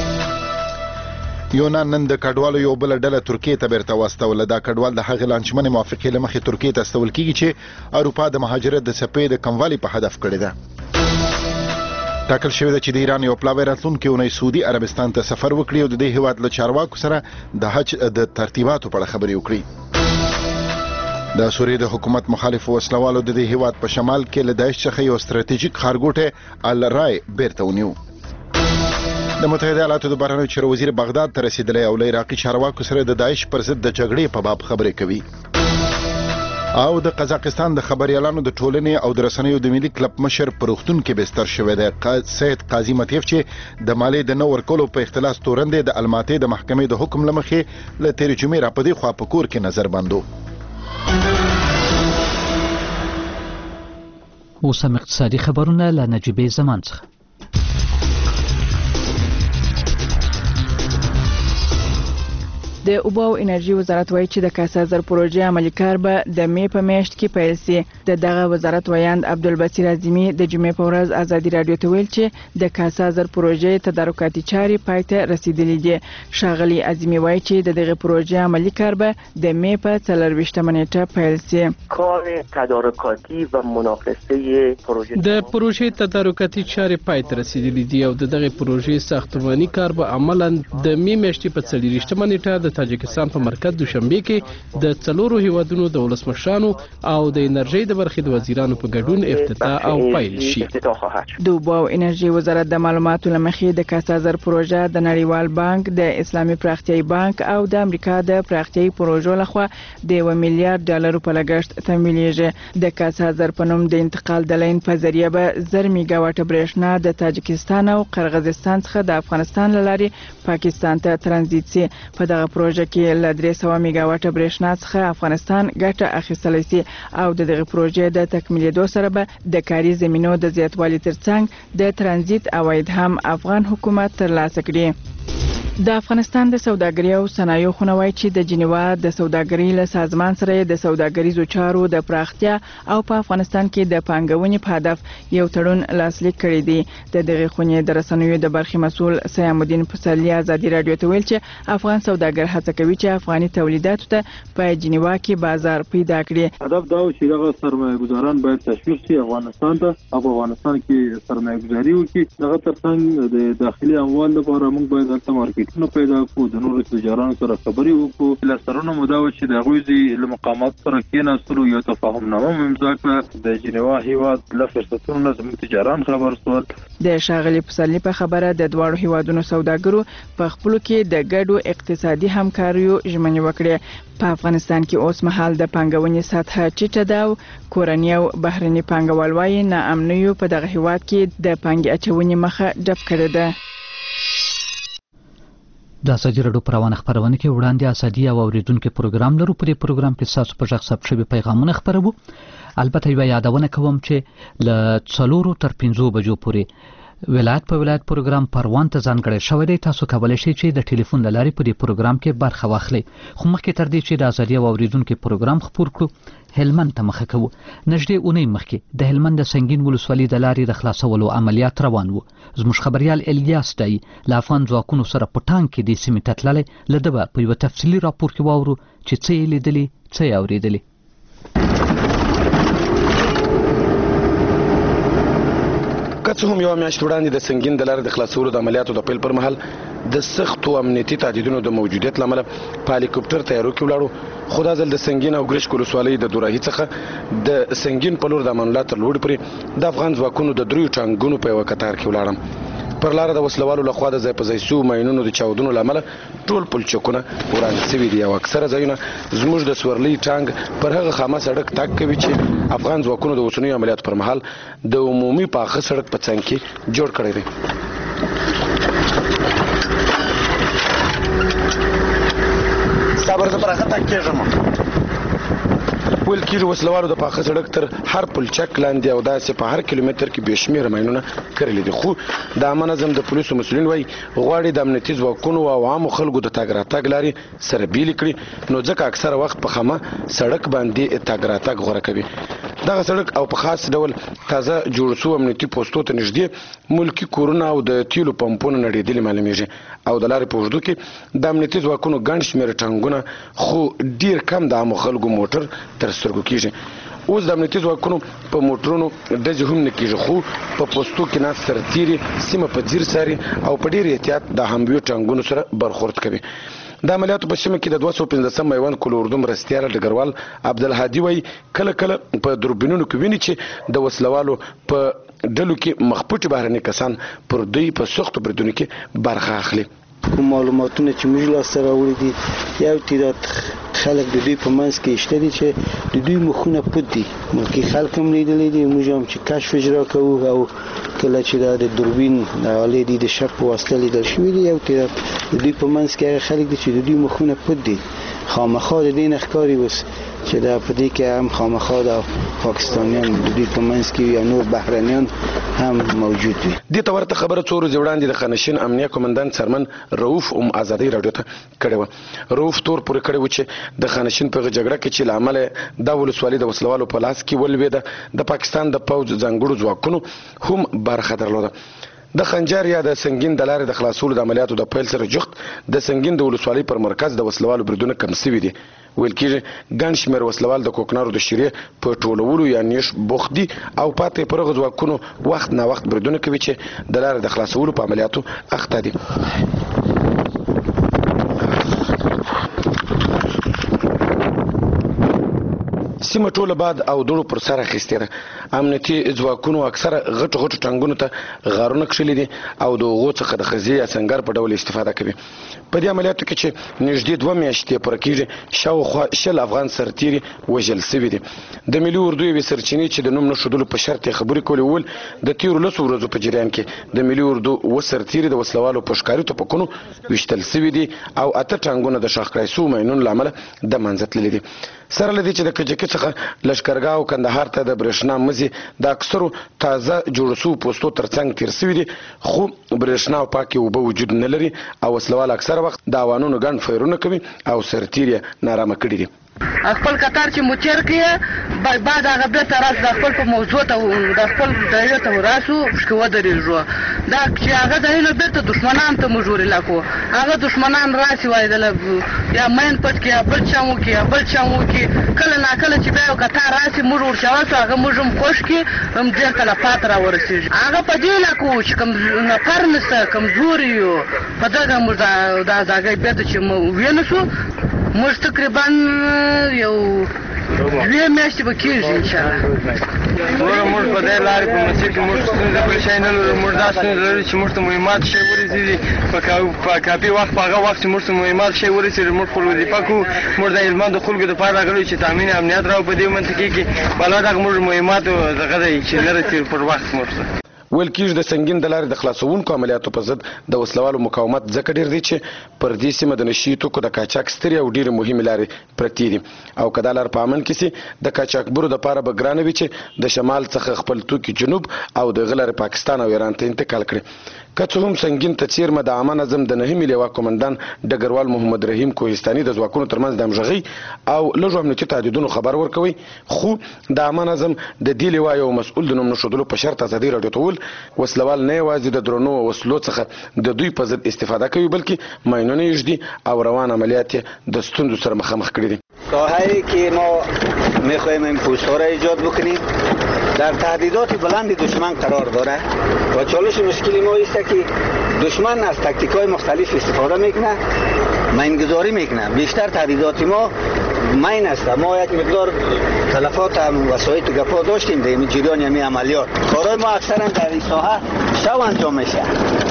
یونان نن د کډوالو یو بله ډله ترکیې ته بیرته واستوله. دا کډوال د هغې لانجمنې موافقې له مخې ترکیې ته استول کیږي چې اروپا د مهاجرت د څپې د کموالي په هدف کړې ده. ټاکل شوې ده چې د ایران یو پلاوی راتلونکې اونۍ سعودي عربستان ته سفر وکړي او د دې هیواد له چارواکو سره د حج د ترتیباتو په اړه خبرې وکړي. د سوریې د حکومت مخالفو وسلوالو د دې هیواد په شمال کې له داعش څخه یو ستراتیژیک ښارګوټی الرای بیرته ونیو. د متحده ایالاتو د بهرنیو چارو وزیر بغداد ته رسیدلی او له عراقي چارواکو سره د داعش پر ضد د جګړې په باب خبرې کوي. او د قزاقستان د خبريالانو د ټولنې او د رسنیو د ملي کلب مشر په روغتون کې بستر شوی دی. سید قاضي متیف چې د مالیې د نه ورکولو په اختلاس تورن دی د الماتې د محکمې د حکم له مخې له تېرې جمعې را په دې خوا په کور کې نظر بندو. اوس هم اقتصادي خبرونه له نجیبې زمان څخه. د اوبو او انرژي وزارت وایي چې د کاسازر پروژې عملي کار به د مې په میاشت کې پیل شي. دغه وزارت ویاند عبدالبصیر اعظمي د جمعې په ورځ ازادي رادیو ته ویل چې د کاسازر پروژې تدارکاتي چارې پای ته رسیدلې دي. ښاغلي اعظمي وایي چې دغه پروژې عملي کار به د مې په 24 نیټه پیل شي. کار تدارکاتی و مناقصه پروژې د پروژې تدارکاتي چارې پای ته رسیدلې دي او دغه پروژې ساختماني کار به عملاً د مې میاشتې په 24 نیټه د تاجکستان په مرکز دوشنبه کې د 4 هیوادونو د ولسمشرانو او د انرژي د برخې د وزیرانو په ګډون افتتاح او پیل شي. د اوبو او انرژي وزارت د معلوماتو لمخې د کاسازر پروژه د نړیوال بانک د اسلامي پراختیايي بانک او د امریکا د پراختیايي پروژو لخوا د 1 میلیارډ ډالر په لګښت تمویلېږي. د کاسازر په نوم د انتقال د لین په ذریعہ به 1000 میگاواټ برېښنا د تاجکستان او قرغیزستان څخه د افغانستان لارې پاکستان ته ترانزیت شي. په دغه پروژه کې ل 300 میگاواټ برېښنا څخه افغانستان ګټه اخیستلی شي او دغه پروژې د تکمیلېدو سره به د کاري زمینو د زیاتوالي ترڅنګ د ترانزیت عواید هم افغان حکومت ترلاسه کړي. د افغانستان د سوداګرۍ او صنایعو خونه وایي چې د جنیوا د سوداګرۍ له سازمان سره د سوداګریزو چارو د پراختیا او په افغانستان کې د پانګونې په هدف یو تړون لاسلیک کړی دی. د دغه خونې د رسنیو د برخې مسؤل سیام الدین پسرلی ازادي رادیو ته ویل چې افغان سوداګر هڅه کوي چې افغاني تولیداتو ته په جنیوا کې بازار پیدا کړي. هدف دا و چې دغه سرمایه‌ګزاران باید تشویق شي افغانستان ته او په افغانستان کې سرمایه‌ګزاري وکړي. دغه ترڅنګ د داخلي اموال لپاره موږ باید هلته مارکیټ اړیکونه پیدا کړو، د نورو تجارانو سره خبرې وکړو. لاسرونه مو دا و چې د هغوی له مقامات سره کېناستلو، یو تفاهمنامه مو امضا کړه. د جنیوا هیواد له فرصتونو نه زموږ تجاران خبر شول. د ښاغلي پسرلي په خبره د دواړو هیوادونو سوداګرو په خپلو کې د ګډو اقتصادي همکاریو ژمنې وکړې. په افغانستان کې اوس مهال د پانګونې سطحه ټیټه ده او کورني او بهرني پانګوال وايي ناامنیو په دغه هیواد کې د پانګې اچونې مخه ډب کړې ده. د ازادي راډیو پر روانه خبرونه کې وړاندې ازادي او اوریدونکو پروګرام لرو. په دې پروګرام کې تاسو په ځخ ثبت شوی پیغامونه خبرو. البته یو یادونه کوم چې ل 4 تر 5 بجو پورې ولایت په ولایت پروګرام پروان ته ځانګړی شوی دی. تاسو کولی شئ چې د ټلیفون له لارې په دې پروګرام کې برخه واخلئ. خو مخکې تر دې چې د ازادي او اوریدونکو پروګرام خپور کړو، هلمند ته مخه کوو. نږدې اونۍ مخکې د هلمند د سنگین ولسوالۍ د لارې د خلاصولو عملیات روان وو. زموږ خبريال الیاس دای له افغان ځواکونو سره په ټانک کې د سیمې ته تللی. له ده به په یوه تفصیلي راپور کې واورو چې څه یې لیدلي، څه یې اورېدلي. که څه هم یوه میاشت وړاندې د سنگین د لارې د خلاصولو د عملیاتو د پیل پر مهال د سختو امنیتي تهدیدونو د موجودیت له امله په هلیکوپټر تیارو کې ولاړو، خو دا ځل د سنگین او ګرشک ولسوالۍ د دوراهي څخه د سنگین په لور د امان الله تر لوړې پورې د افغان ځواکونو د 3 ټانګونو په یوه کتار کې ولاړم. پر لاره د وسلوالو لخوا د ځای په ځای سو ماینونو د چاودنو له امله ټول پلچکونه وران شوي دي او اکثره ځایونه زموږ د سورلۍ ټانګ پر هغه خامه سړک تګ کوي چې افغان ځواکونو د اوسنیو عملیاتو پر مهال د عمومي پاخه سړک په څنګ کې جوړ کړی دی. صبر زه پر هغه تګ کېږم. ویل کېږي وسلوالو د پاخه سړک تر هر پلچک لاندې او داسې په هر کیلومتر کې بې شمېره ماینونه کرلي دي. خو د عامه نظم د پولیسو مسؤلین وایي غواړي د امنیتي ځواکونو او عامو خلکو د تګ راتګ لارې سره بیلې کړي، نو ځکه اکثره وخت په خامه سړک باندې تګ راتګ غوره کوي. دغه سړک او په خاص ډول تازه جوړ شو امنیتي پوسټو ته نږدې ملکي کورونه او د تیلو پمپونه نړېدلي معلومیږي او د لارې په اوږدو کې د امنیتي ځواکونو ګڼ شمېر ټانګونه خو ډیر کم د عامو خلکو موټر تر سترګو کېږي. اوس د امنیتي ځواکونو په موټرونو ډزې هم نه کېږي، خو په پوستو کې ناست سرتیري سیمه په ځیر ساري او په ډیر احتیاط د حملې ټانګونو سره برخورد کوي. د عملیاتو په سیمه کې د 215 میوند کل اردو مرستیال ډګروال عبدالهادي وایي کله کله په دوربینونو کې ویني چې د وسلوالو په ډلو کې مخپټي بهرني کسان پر دوی په سختو بریدونو کې برخه اخلي. کوم معلوماتونه چې موږ لاسته راوړي دي یو تعداد خلک د دوی په منځ کې شته دي چې د دوی مخونه پټ دي. ملکي خلک هم لیدلي دي، موږ هم چې کشف اجرا کوو او کله چې دا د دوربین آلې دي د شک په واسطه لیدل شوي دي. یو تعداد د دوی په منځ کې هغه خلک دي چې د دوی مخونه پټ دي. خامخا د دې نه ښکاري اوس چې دا په دې کې هم خامخا د پاکستانیان د دوی په منځ کې یا نور بهرنیان هم موجود دي. دې ته ورته خبره څو ورځې وړاندې د خانشین امنیه قومندان سرمن رؤوف ازادي راډیو ته کړې وه. رؤوف تور پورې کړی و چې د خانشین په جګړه کې چې له امله دا ولسوالي د وسلوالو په لاس کې ولوېده، د پاکستان د پوځ ځانګړو ځواکونو هم برخه درلوده. د خنجر یا د سنگین د لارې د خلاصولو د عملیاتو د پیل سره جخت د سنگین د ولسوالۍ پر مرکز د وسلوالو بریدونه کم شوي دي. ویل کېږي ګڼ شمېر وسلوال د کوکنارو د شیرې په ټولولو یا نیش بوخت دي او پاتې پر هغه ځواکونو وخت نا وخت بریدونه کوي چې د لارې د خلاصولو په عملیاتو اخته دي. سیمه ټوله باد او دوړو پر سر اخیستې ده. امنیتي ځواکونو اکثره غټو غټو ټانګونو ته غارونه کښلي دي او د هغو څخه د خزې یا سنګر په ډول استفاده کوي. په دې عملیاتو کې چې نږدې 2 میاشتې پوره کېږي شاوخوا 10 افغان سرتیري وژل شوي دي. د ملي اردو یوې سرچینې چې د نوم نه ښودلو په شرط یې خبرې کولې وویل د تېرو 10 ورځو په جریان کې د ملي اردو 2 سرتیري د وسلوالو په ښکاري توپکونو ویشتل شوي دي او 8 ټانګونه د ښخ کړای شوو ماینونو له امله د منځه تللي دي. سره له دې چې د کجکي څخه لشکرګاه او کندهار ته د برېښنا مزي د اکثرو تازه جوړ شوو پوستو ترڅنګ تیر شوي دي، خو برېښنا او پاکې اوبه وجود نه لري او وسلوال اکثره وخت د اوانونو ګڼ فایرونه کوي او سرتیر یې نارامه کړي دي. خپل قطار چې مو تیر کړي بعد هغه بیرته راسو د خپل په موضوع ته د خپل دایره ته راسو چې ودرېږو دا چې هغه ځایونه بیرته دښمنان ته موږ ورلاکو هغه دښمنان راسي وایي یا مین پټ کې یا بل چا وکړي یا بل چا وکړي کله ناکله چې بیا یو قطار راسي موږ ورشواسو هغه موږ هم خوښ کړي هم ډېر کله پات راورسېږي هغه په دې علاقو چې کوم نفر نشته کمزوري یو په دغه موږ دا ځای بیرته چې وینسو موږ تقریبا یو 2 میاشتې به کېږي انشاءالله موږ په دې لارې په مسیر کې موږ ستونزه بل شی نه لرو موږ دا ستونزه لرو چې موږ ته مهمات شی ورسېږي په کافي وخت په هغه وخت چې موږ ته مهمات شی ورسېږي موږ خپل وظیفه کوو موږ د هلمند د خلکو دپاره راغلو چې تامین امنیت راو په دې منطقې کې بالا دغه موږ مهمات دغه دی چې نه رسېږي پر وخت موږ ته ویل کېږي د سنګین د لارې د خلاصونکو عملیاتو په ضد د وسلوالو مقاومت ځکه ډېر دی چې پر دې سیمه د نشي توکو د قاچاق سترې او ډېرې مهمې لارې پرتې دي او که دا لار په امن کې سي د قاچاقبرو دپاره به ګرانه وي چې د شمال څخه خپل توکي جنوب او د هغه لارې پاکستان او ایران ته انتقال کړي که څه هم سنګین ته څیرمه د عامه نظم د 9 لیوا قومندان ډګروال محمد رحیم کوهستاني د ځواکونو ترمنځ د همغږۍ او لږو امنیتي تهدیدونو خبر ورکوي خو د عامه نظم د دې لیوا یو مسؤل د نوم نښودلو په شرط ازادي راډیو ته وویل وسلوال نه یوازې د درونو وسلو څخه د دوی په ضد استفاده کوي بلکې ماینونه یې ږدي او روان عملیات یې د ستونزو سره مخامخ کړي دي راهی که ما میخوایم این پوست‌ها را ایجاد بکنیم در تهدیدات بلند دشمن قرار داره و چالش مشکلی ما است که دشمن از تاکتیک‌های مختلف استفاده میکنه ماینگذاری میکنه بیشتر تهدیدات ما ماین است ما یک مقدار تلفات هم وسایل و گپا داشتیم در جریان همین عملیات کارهای ما اکثرا در این ساحه شب انجام میشه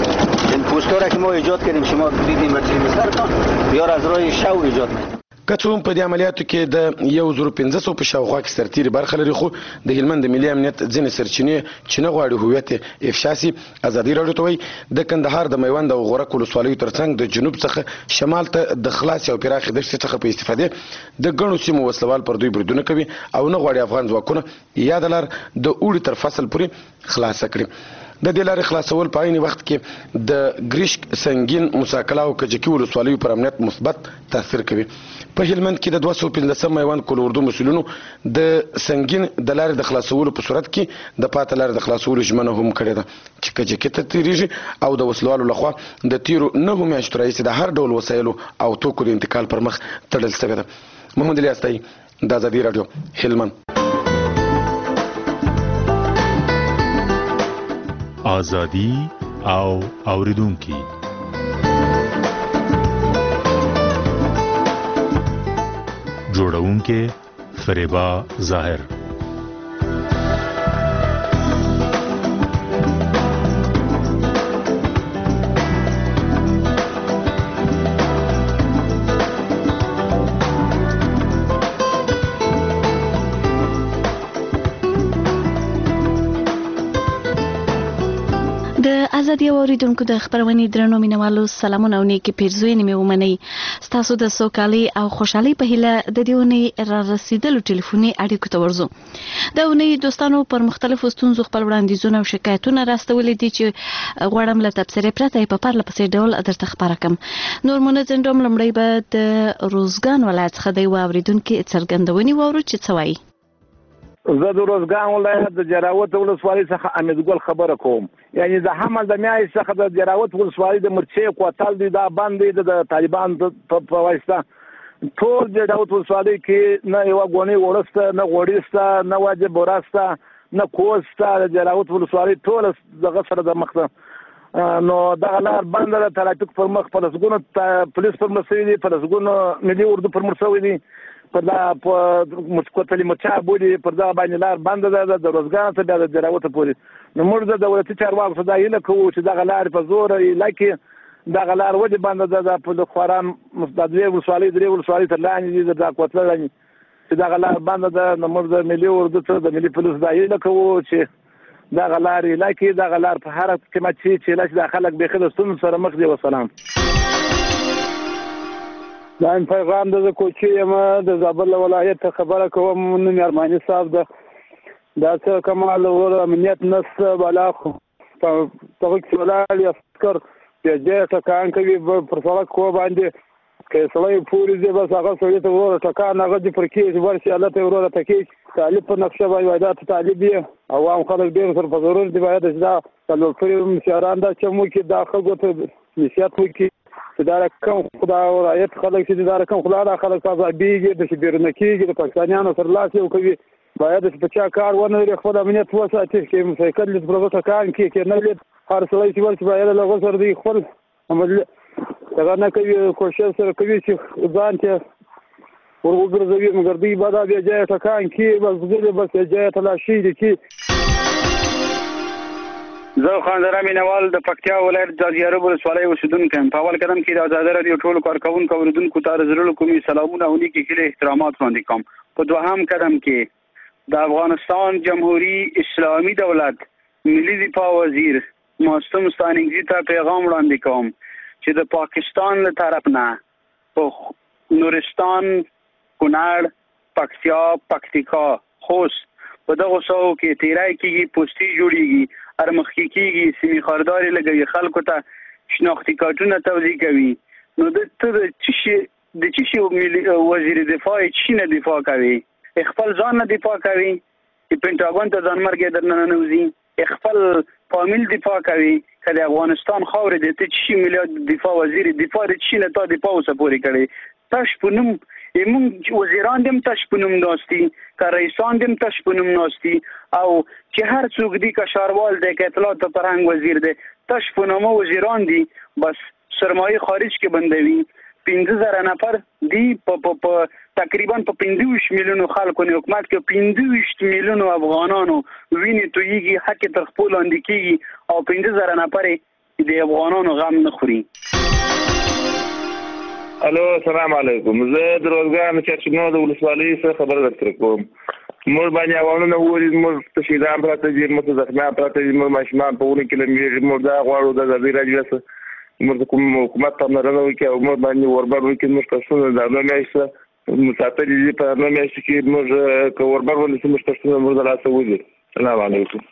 این پوست‌ها را که ما ایجاد کردیم شما دیدیم مثلا بیار از راه شب ایجاد میکنه که څه هم په دې عملیاتو کې د 1500 په شاوخوا کې سرتیري برخه لري خو د هلمند د ملي امنیت ځینې سرچینې چې نه غواړي هویت افشا سي ازادي راډیو ته وایي د کندهار د میوند او غورک ولسوالیو ترڅنګ د جنوب څخه شمال ته د خلاص او پراخې دښتې څخه په استفاده د ګڼو سیمو وسلوال پر دوی بریدونه کوي او نه غواړي افغان ځواکونه یا د لار د اوړي تر فصل پورې خلاصه کړي د دې لارې خلاصول په عین وخت کې د ګریشک سنگین مساکلا او کجکی ولسوالیو پر امنیت مثبت تاثیر کوي په هلمند کې د 215 میوند کول اردو مسولینو د سنگین د لارې د خلاصولو په صورت کې د پاتې لارې د خلاصولو ژمنه هم کړې ده چې کجکی ته تیریږي او د وسلوالو لخوا د تیرو 9 میاشتو راهیسې د هر ډول وسایلو او توکو د انتقال پر مخ تړل شوې ده محمد الیاستای د ازادي راډیو هلمند آزادی او اوریدونکي جوړونکي فریبا ظاهر ازادي اوریدونکو د خبرونې درنو مینوالو سلامونه او نیکی پیرزوینې مې ومنئ ستاسو د سوکالۍ او خوشحالۍ په هیله د دې اونۍ را رسیدلو ټلیفوني اړیکو ته ورځو د اونۍ دوستانو پر مختلفو ستونزو خپل وړاندیزونه او شکایتونه راستولي دي چې غواړم له تبصرې پرته په پرله پسې ډول درته خبره کړم نور منځنډوم لومړی به د روزګان ولایت څخه د یوه اورېدونکي څرګندونې واورو چې څه وایي زه د روزګان ولایت د جراوت ولسوالۍ څخه امیدګل خبره کوم یعنی د حمل د میاشتې څخه د جراوت ولسوالۍ د مرچې کوتل دی دا بند دی د طالبان په واسطه ټول جراوت ولسوالۍ کې نه یوه ګونۍ وړه شته نه غوړي شته نه واجب بوره شته نه کوز شته د جراوت ولسوالۍ ټوله دغه سره د مخ ده نو دغه لار بنده ده ترافیک پر مخ په لسګونو پولیس پر مړ شوي دي په لسګونو ملي اردو پر مړ شوي دي پر دا په کوتلې مچا بولي پر دا باندې لار بنده ده د روزګان ته بیا د جراوته پورې نو موږ د دولتي چارواکو څخه دا هیله کوو چې دغه لارې په زوره علاقې دغه لار ولې بنده ده په خوران د درې ولسوالۍ تر لاندې دي د کوتله لاندې چې دغه لار بنده ده نو موږ د ملي اردو څخه د ملي پولیس دا هیله کوو چې دغه لارې علاقې دغه لار په هر قیمت چې علاج د خلک بیخي د ستونزو سره مخ دي وسلام دا پیغام د کوچي یم د زابل ولایت ته خبره کوم نوم ارماني صاحب ده دا څه کمال ور امنیت نشته بالا خو په توګه ولاړ عسكر په دې ټکان کوي پر سړک کو باندې که سړی پورې دی بس هغه سړي ته وروره ټکان هغه دې پر کېږي ورسي الله ته وروره ټکېږي طالب په نقشه باندې وایي دا طالب یې عوام خلک ډېر سره په ضرور دي باید چې دا څلور کړي مشران دا چم وکړي دا خلکو ته نصیحت وکړي چې دا رقم خدا او رعایت خلک چې دا رقم خدا دا خلک آزادېږي د چې بیرونه کېږي د پاکستانیانو سره لاس یو کوي باید چې په چا کار ونه لري خپل امنیت وساتي چې مسایکل دې پر ټکان کې نه لید هر سړی چې ورسي باید له غوسر دی خپل عمل څنګه نه کوي کوشش سره کوي چې ځان ته ورغورځوي مګر دوی به دا بیا ځای ټکان کې بس ځای تلاشي دي چې زه خاندره مینوال د پکتیا ولایت د زیارب ولسوالۍ اوسیدونکی یم. په اول قدم کې د ازادي راډیو ټولو کارکوونکو او اوریدونکو ته د زړه کومې سلامونه او نیکې هیلې احترامات وړاندې کوم. په دوهم قدم کې د افغانستان جمهوریت اسلامي دولت ملي دفاع وزیر معصوم ستانکزي ته پیغام وړاندې کوم چې د پاکستان له طرف نه په نورستان، کونړ، پکتیا، پکتیکا، خوست په دغه ساحو کې تیرای کېږي، پوستي جوړېږي، ارمخکې کېږي، سیمې خاردارې لګوي، خلکو ته شناختي کارتونه توزیع کوي. نو ته د څه شي وزیر دفاع چی نه دفاع کوي؟ خپل ځان نه دفاع کوي چې پینټاګون ته ځانمرګي درنه ننوځي، خپل فامیل دفاع کوي که د افغانستان خاورې دی ته چې ملي دفاع وزیر دفاع د چی نه تا دفاع اوسه پورې کړی تش په نوم موږ وزیران دیم تش په نوم ناستي که رئیسان دیم تش په نوم ناستي او چې هر څوک دی که شاروال دی که اطلاعات او فرهنګ وزیر دی تش په نامه وزیران دي بس سرمایه خارج کې بندوي. 15,000 نفر دی په تقریبا په 25 میلیونو خلکو نه حکومت کې 25 میلیونو افغانانو ویني تویږي حق تر خپل لاندې کېږي او 15,000 نفر د افغانانو غم نه خوري. الو السلام علیکم. زه د روزګان چرچنو د ولسوالۍ څخه خبر درته کوم. موږ باندې اوانونه ووري موږ ته شهیدان پراته دي، موږ ته زخمیان پراته دي، موږ ماشومان په ونه کې لمبېږي. موږ دا غواړو د ازادي راډیو څخه موږ کوم حکومت پاملرنه وکړي او موږ باندې وربر وکړي. موږ تاسو د نوې میاشتې مسافر دي په نوې میاشت کې موږ که وربر ولې موږ تاسو موږ د لاسه وځي. السلام علیکم.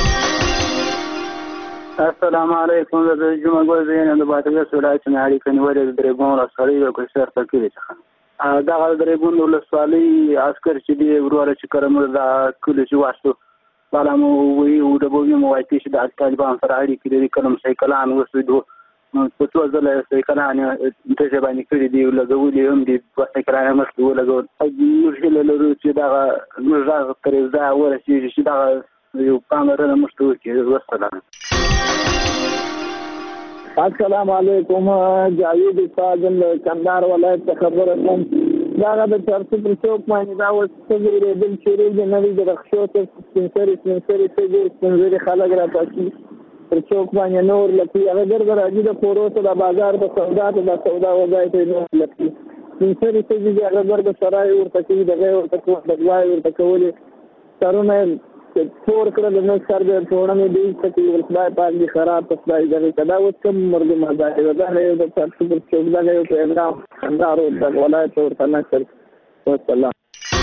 السلام علیکم. زه جمعه ګل زین د بادغیس ولایت نه اړیکه نیولې د درېګون ولسوالۍ د کوشر تکلیف څخه دغه درېګون ولسوالۍ عسكر چې دی وروره چې کړم دا کله چې واسو بالا مو وی او د بوګي مو وایي چې د طالبان سره اړیکې لري کلم سایکلان وسو په څو ځله سایکلان ته باندې کړی دی لګولې هم دی په سایکلان مخ دی لګول موږ له لرو چې دا موږ ترې دا ورسې چې دا یو پاملرنه مشته وکړي. والسلام. السلام علیکم. جاوید فاضل کندهار ولایت څخه خبره کوم. دا د چرته پر څوک باندې دا وسته د شروع د نوې د رخصو ته سپینسري سپینسري خلک را پاتې پر څوک باندې نور لکه هغه ګرځي راځي د پوروته د بازار د سودا وځي ته نور لکه سپینسري چې هغه ګرځي سرای ورته کوي دغه ورته کوي دغه ورته کوي ترونه فور کړل نو سر به ټوړه دی چې ورخلای پاک دي خراب تصدای دغه کدا اوس کوم مرګ مزاج ودا له د تاسو پر څوک دا یو پیغام اندارو د ولایت ورته نشر. والسلام.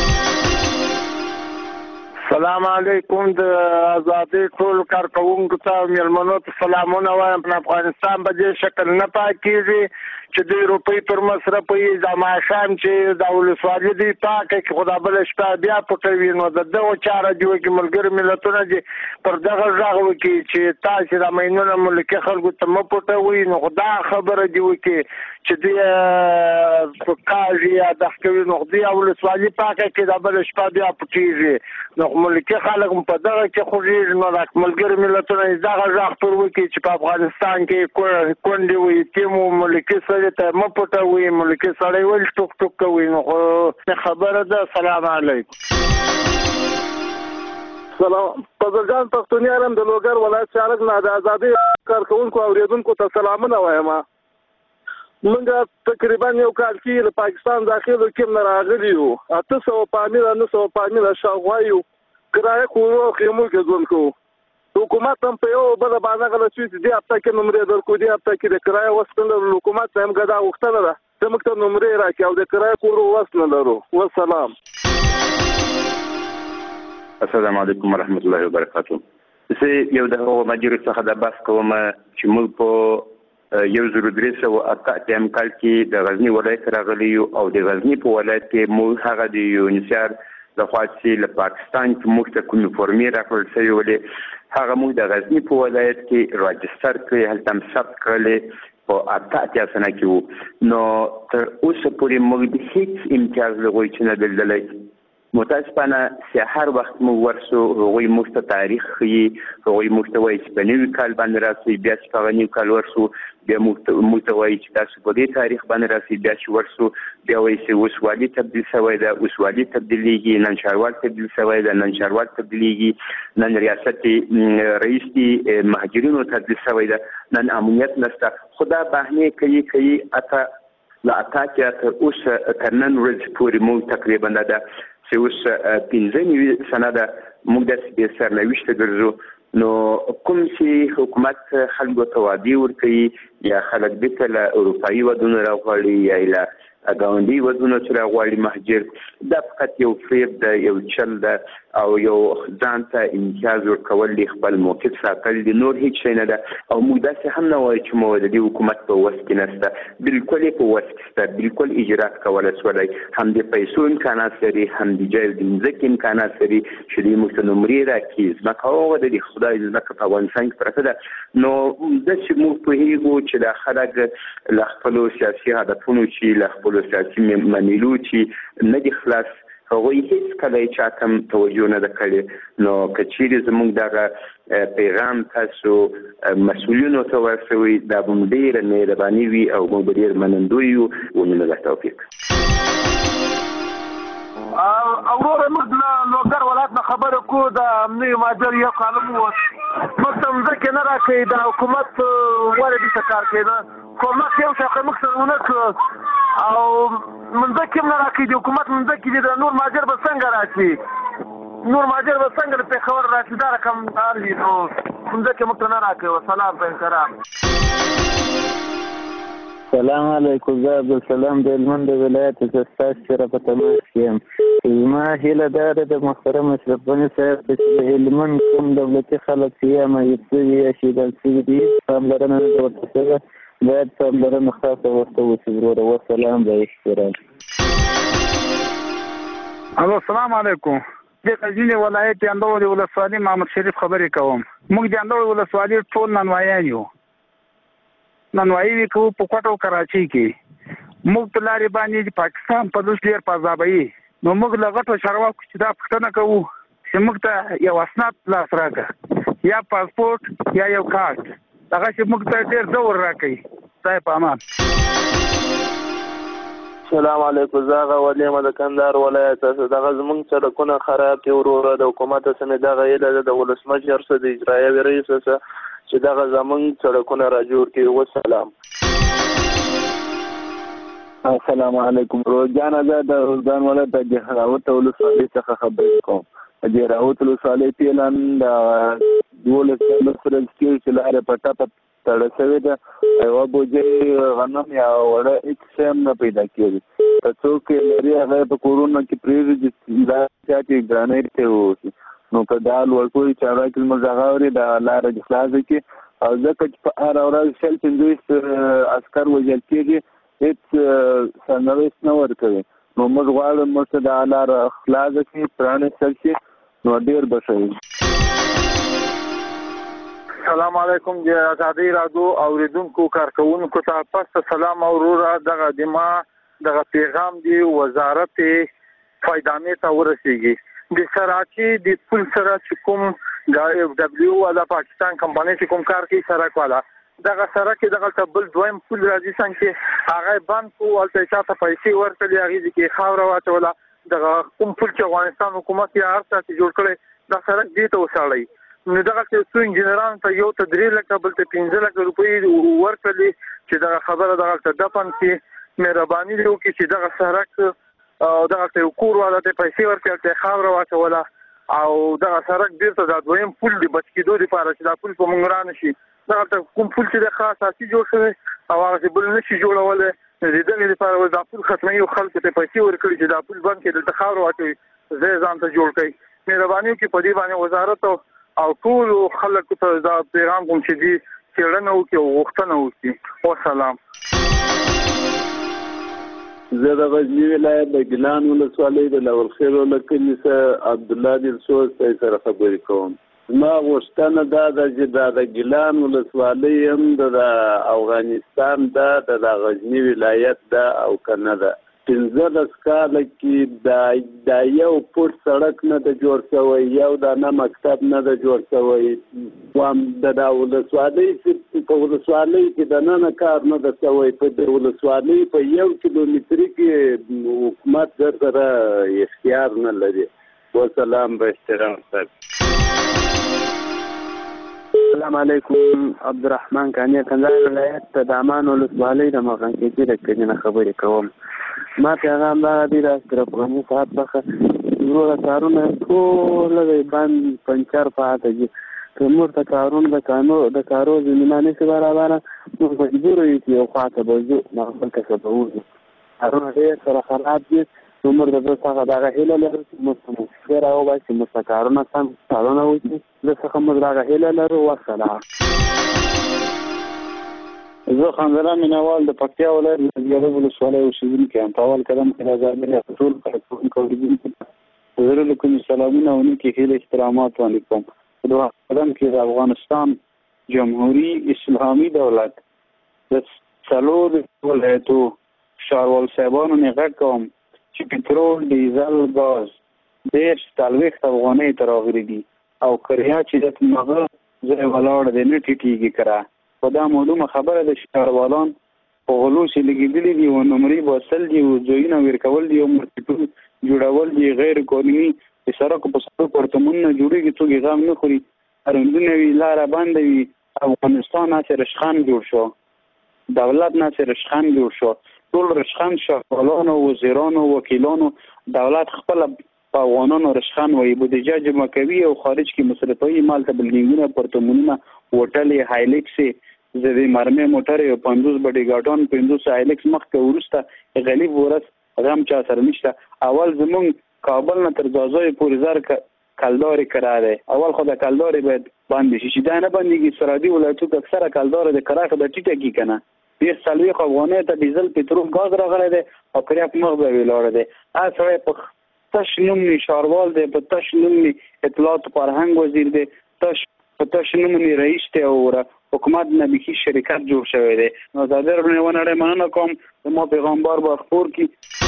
السلام علیکم. د آزادۍ ټول کارکوونکو ته مېلمنو ته سلامونه وایم. په افغانستان به دې شکل نه پاکېږي چې د روپۍ پر مصرف یې د ماښام چې د ولسوالۍ دی پاکه کې خدا بله شپه بیا پټوي نو د دغو چاره دي وکړي ملګري ملتونه دي پر دغه غږ وکړي چې تاسې دا ماینونه ملکي خلکو ته مه پټوئ. نو خو دا خبره دي وکړي چې دوی کاږي یا دغه کوي نو دوی ولسوالۍ پاکه کې دا بله شپه بیا پټېږي نو ملکي خلک په دغه کې خوږېږي. نو دا ملګري ملتونه دغه غږ پر وکړي چې په افغانستان کې کونډې وي یتیم و ملکي ته مه پټوي ملکي سړی ولې ټوک ټوک کوي. نو خو خبره ده. السلام علیکم. سلام. پزرجان پښتونیار هم د لوګر ولایت شارک نه د آزادۍ کارکوونکو او اوریدونکو ته سلامونه وایم. موږ تقریبا یو کال کې له پاکستان داخلو کې نه راغلي یو 800 پامیل 900 پامیل شاوخوا یو کرایه کورو خیمو کې ژوند کوو. حکومت هم په یو بل باندې غلط شوی دی هفته کې نمرې درکو دی هفته کې د کرایه وسپنه حکومت هم غدا وختنه ده چې موږ ته نمرې راکړي او د کرایه کورو وسنه لرو. والسلام. السلام علیکم ورحمت الله وبرکاته. زه یو د هغو مجرد څخه د بحث کوم چې موږ په 1388 کال کې د غزنی ولایت راغلی او د غزنی په ولایت کې موږ هغه د یونیسر د خاصي له پاکستان کې موږ ته کومې فورمې راکړل شوی ولې هغه موږ د غزنی په ولایت کې راجستر کړی هلته هم ثبت کړل په 88 سنه کې نو تر اوسه پورې موږ د هیڅ امتیاز لغوي چې نه دلدلی متاسفانه هر وخت موږ ورسو هغوی موږ ته تاریخ ښیي هغوی موږ ته وایي چې په نوي کال باندې راسئ بیا چې په هغه نوي کال ورسو بیا موږ ته وایي چې تاسو په دې تاریخ باندې راسئ بیا چې ورسو بیا وایي چې اوس والي تبدیل شوی ده اوس والي تبدیلیږي نن ښاروال تبدیل شوی ده نن ښاروال تبدیلیږي نن ریاست رئیس دی مهاجرینو تبدیل شوی ده نن امنیت نشته خو دا بهانې کوي اته له اته کې تر اوسه تر نن ورځې پورې موږ تقریبا ده چې اوس 15 سنه ده موږ داسې بې سرنوشته ګرځو نو کوم چې حکومت خلکو ته وعدې ورکوي یا خلک دې له اروپایي ودونو راغواړي یا له ګاونډي ودونو چې راغواړي مهاجر دا فقط یو فریب ده یو چل ده او یو ځان ته امتیاز ورکول دي خپل موقف ساتل دي نور هیڅ شی نه ده او موږ داسې هم نه وایو چې موږ د دې حکومت په وس کې نشته بالکل یې په وس کې شته بالکل اجرات کولی شولی هم د پیسو امکانات لري هم د جای د مځکې امکانات لري چې دوی موږ ته نمرې راکړي ځمکه هغه د خدای ځمکه په افغانستان کې پرته ده نو داسې موږ پوهېږو چې دا خلک له خپلو سیاسي هدفونو چې له خپلو سیاسي منیلو چې نه دي خلاص هغوی هیڅ کله چاته هم توجه نه ده کړې نو که چیرې زموږ دغه پیغام تاسو مسؤلینو ته ورسوئ دا به مو ډېره مهرباني وي او موږ به ډېر منندوی یو ومنه الله توفیق وروره موږ له لوګر ولایت نه خبرې کوو د امني مهاجر یو کالم ووت موږ ته مځکې نه راکوي د حکومت ولې دلته کار کوي نه کومک یو شی موږ سره ونه کړه او مځکې هم نه راکوي د حکومت مځکې دي د نور مهاجر به څنګه راشي نور مهاجر به څنګه د پېښور راشي دا رقم کار وي نو مځکې موږ ته نه راکوي وسلام په احترام سلام علیکم زه عبدالسلام د هلمند د ولایت څخه ستاسو سره په تماس کې یم زما هیله دا ده د محترم اشرف غني صاحب چې د هلمند کوم دولتي خلک چې یا معیوب شوي یا شهیدان شوي دي پاملرنه نه ده ورته شوې باید پاملرنه خاصه ورته وشي وروره وسلام به احترام الو السلام علیکم د غزنی ولایت د اندړ ولسوالۍ محمد شریف خبرې کوم موږ د اندړ ولسوالۍ ټول ننوایان یو ننوایي کوو په کوټو کراچۍ کې موږ په لارې باندې پاکستان په دوس ډېر پازابوي نو موږ له غټو چارواکو چې دا پوښتنه کوو چې موږ ته یو اسناد لاس راکړه یا پاسپورټ یا یو کارت هغه چې موږ ته ډېر ډول راکوي خدای په امان السلام علیکم زه غوالیم د کندهار ولایت څخه دغه زموږ سړکونه خراب دي وروره د حکومت څخه دغه هیله د ولسمشر څخه د اجرایوي رئیس څخه چې دغه زموږ سړکونه را جوړ کړي وسلام السلام علیکم روزان زه د روزان ولایت د جهراوت ولسوالۍ څخه خبرې کوم د جهراوت ولسوالۍ پیلان د 12 سره چې لاره پټه تړل شوې ده یوه بوجۍ غنم یا وړه هېڅ شی هم نه پیدا کېږي که څوک یې لري هغه په کورونو کې پرېږدي چې دا چاته ګرانۍ ته ووسي نو که دا لوړپوړي چارواکي زموږ هغه اوري دا لاره دې خلاصه کړي او ځکه چې په هره ورځ 15 عسکر وژل کېږي هېڅ سرنوشت نه ورکوي نو موږ غواړو موږ ته دا لاره خلاصه کړي پرانېستل شي نو ډېر به ښه وي السلام علیکم د ازادۍ راډیو اوریدونکو کارکوونکو ته پس سلام او وروره دغه د ما دغه پیغام دی وزارت فایدانې ته ورسیږي د سراچي د پل سره چې کوم د اف دبليو والا پاکستان کمپنۍ چې کوم کار کوي سرک والا دغه سرک دغه تبل دویم پل راځي څنګه هغه بند کو او چاته پیسې ورکړي هغه کې خاور واچوله دغه کوم پل چې افغانستان حکومت یې هر څه جوړ کړي دا سرک دی ته وساړي نو دغه څو انجنیران ته یو ته 3 لک بل ته 15 لک روپۍ ورکړي چې دغه خبره دغه دفن کې مهرباني وکړي چې دغه سرک او دغه کور والا ته پیسې ورکړي ته خاور واچوله او دغه سرک بیرته د دویم پل دی بچ کېدو لپاره چې دا پل په مونږ رانه شي دغه کوم پل چې د خاص اساسي جوړ شوی او هغه بل نشي جوړول د دې لپاره دا پل ختمي او خلکو ته پیسې ورکړي چې دا پل بند کړي د خاور واچوي زه ځان ته جوړ کړي مهرباني وکړي په دې باندې وزارت او ټول خلکو ته دا پیغام کوم چې څېړنه وکړي او غوښتنه وکړي. وسلام. زه د غزني ولایت د ګیلان ولسوالۍ د لولخیل ولکلي څخه عبدالله دلسوز سره خبرې کوم. زما غوښتنه دا ده چې دا د ګیلان ولسوالۍ هم د افغانستان ده، د غزني ولایت ده او که نه ده. 15 کاله کې دا یو فوټ سړک نه ده جوړ شوی، یو دانه مکتب نه ده جوړ شوی. د ولسوالۍ په ولسوالۍ کې دننه کار نه ده شوی. په د ولسوالۍ په 1 کیلومتر کې حکومت سره اختیار نه لري. والسلام به احترام صاحب. السلام علیکم. عبدالرحمن کانی کندهار ولایت د دامان ولسوالۍ د مخنکېدي د کلینه خبرې کوم. ما پیغام دا دی د اشرفغني صاحب څخه وروره کارونه ټول د باندې پنچر پاتې دي. که موږ ته کارونه د کارو زمینه نشي برابره، موږ مجبور یو چې یو خواته به ځو، بل ته به وځو. کارونه ډېر سره خراب دي. نو موږ د ده څخه دغه هیله لرو چې موږ ته موسیقي راوباسي، موږ ته کارونه سم کارونه وکړي. ده څخه موږ دغه هیله لرو. وسلام. زه خانزره مینوال د پکتیا ولایت د زیارت ولسوالۍ اوسېدونکی یم. په اول قدم کې د ازادۍ ټول کارکوونکو اورېدونکو ته زړه له کومې سلامونه او نیکې هیلې احترامات وړاندې کوم. په دوهم قدم کې د افغانستان جمهوري اسلامي دولت د 4 ولایتو ښاروال صاحبانو نه غږ کوم چې پټرول، ډیزل، ګاز 40 افغانۍ ته راغلي دي او کریا چې د هغه ځای ولاړ دی نه ټیټېږي کره. په دا معلومه خبره ده چې ښاروالان په غلو چې لګېدلي دي او نمرې باسل دي او ځایونه ورکول دي او مارکېټونه جوړول دي غیر قانوني. د سړکو په سر پورتمونونه جوړېږي، څوک یې غم نه خوري. اروندونه وي، لاره بنده وي. افغانستان هسې رشخند جوړ شو، دولت نه هسې رشخند جوړ شو. ټول رشخند ښاروالانو، وزیرانو، وکیلانو، دولت خپله په افغانانو رشخند وایي. بودیجه جمع کوي او خارج کې مصرفوي. مال ته بلډینګونه، پورتمونونه، هوټلې، هایلیکسې، زدې مرمۍ موټرې او 50 بډیګاډان، 50 هایلیکس مخکې وروسته غلیب ورځ غم چا سره نشته. اول زمونږ کابل نه تر ځاځای پورې زر کلدارې کرا دی. اول خو د کلدارې باید بندې شي، چې دا نه بندېږي. سرحدي ولایتو کې اکثره کلدارې د کرا خو د ټیټه کي که نه 40 افغانۍ ته ډیزل، پټرول، ګاز راغلی دی او کریا په مخ به ولاړ دی. هغه سړی په تش نوم نی ښاروال دی، په تش نوم نی اطلاعات فرهنګ وزیر دی، په تش نوم نی رئیس دی او حکومت نه بیخي شرکت جوړ شوی دی. نو ازادي راډیو ونړۍ مننه کوم. زما پیغمبر به خپور کړي.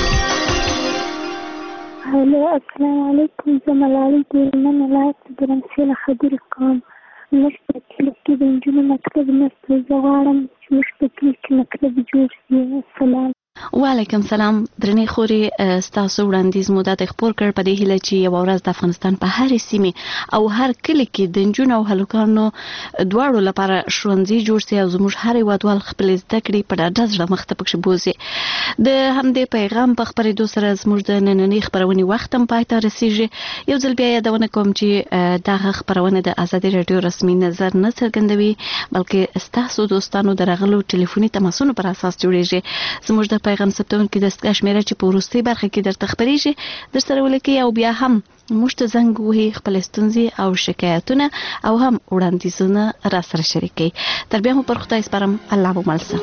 هلو، السلام علیکم. زه ملالۍ د هلمند ولایت د ګرمسیر خبرې کوم. موږ په کلي کې د نجونو مکتب نشته. زه غواړم چې موږ په کلي کې مکتب جوړ شي. السلام. وعلیکم سلام. درنې خوري ستاسو وړاندیز مو دا خپور کړ په دې هیله چې یو ورځ د افغانستان په هر سیمه او هر کلی کې د نجونو او هلکانو دواړو لپاره ښوونځي جوړ شي او زموږ هر هیوادوال خپل زده کړې په ډاډه زړه مخ ته پکې بوزي. د همدې پیغام په خبرېدو سره زموږ د نننۍ خبرونې وخت هم پای ته رسیږي. یو ځل بیا یادونه کوم چې دغه خبرونه د ازادي راډیو رسمي نظر نه څرګندوي، بلکې ستاسو دوستانو د راغلو ټلیفوني تماسونو پر اساس جوړیږي. زموږ د پیغام ثبتونکو د دستګاه شمیره چې په وروستۍ برخه کې درته خبرېږي در سره ولیکئ او بیا هم موږ ته زنګ وهئ، خپل ستونزې او شکایتونه او هم وړاندیزونه را سره شریکئ. تر بیا مو پر خدای سپارم. الله مو مل شه.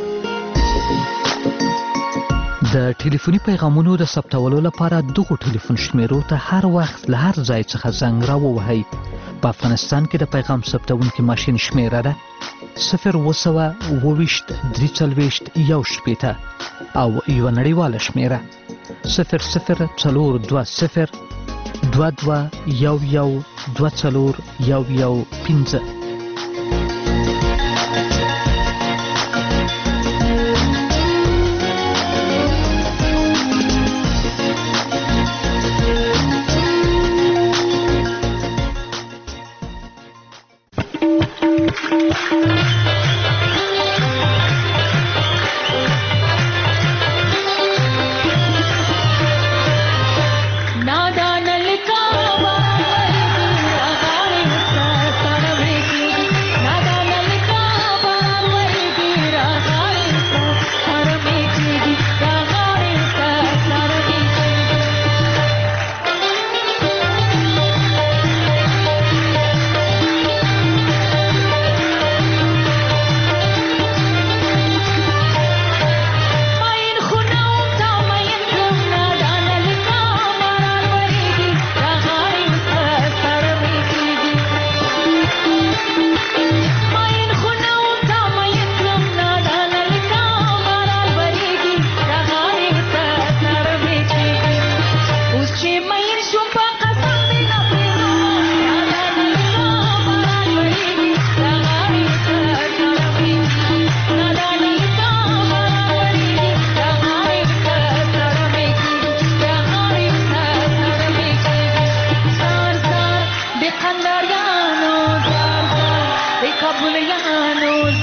د ټلیفوني پیغامونو د ثبتولو لپاره دغو ټلیفون شمیرو ته هر وخت له هر ځای څخه زنګ راووهئ. په افغانستان کې د پیغام ثبتونکي ماشین شمیره ده 0202341 او یو نړیواله شمیره 002022112415. خبریانو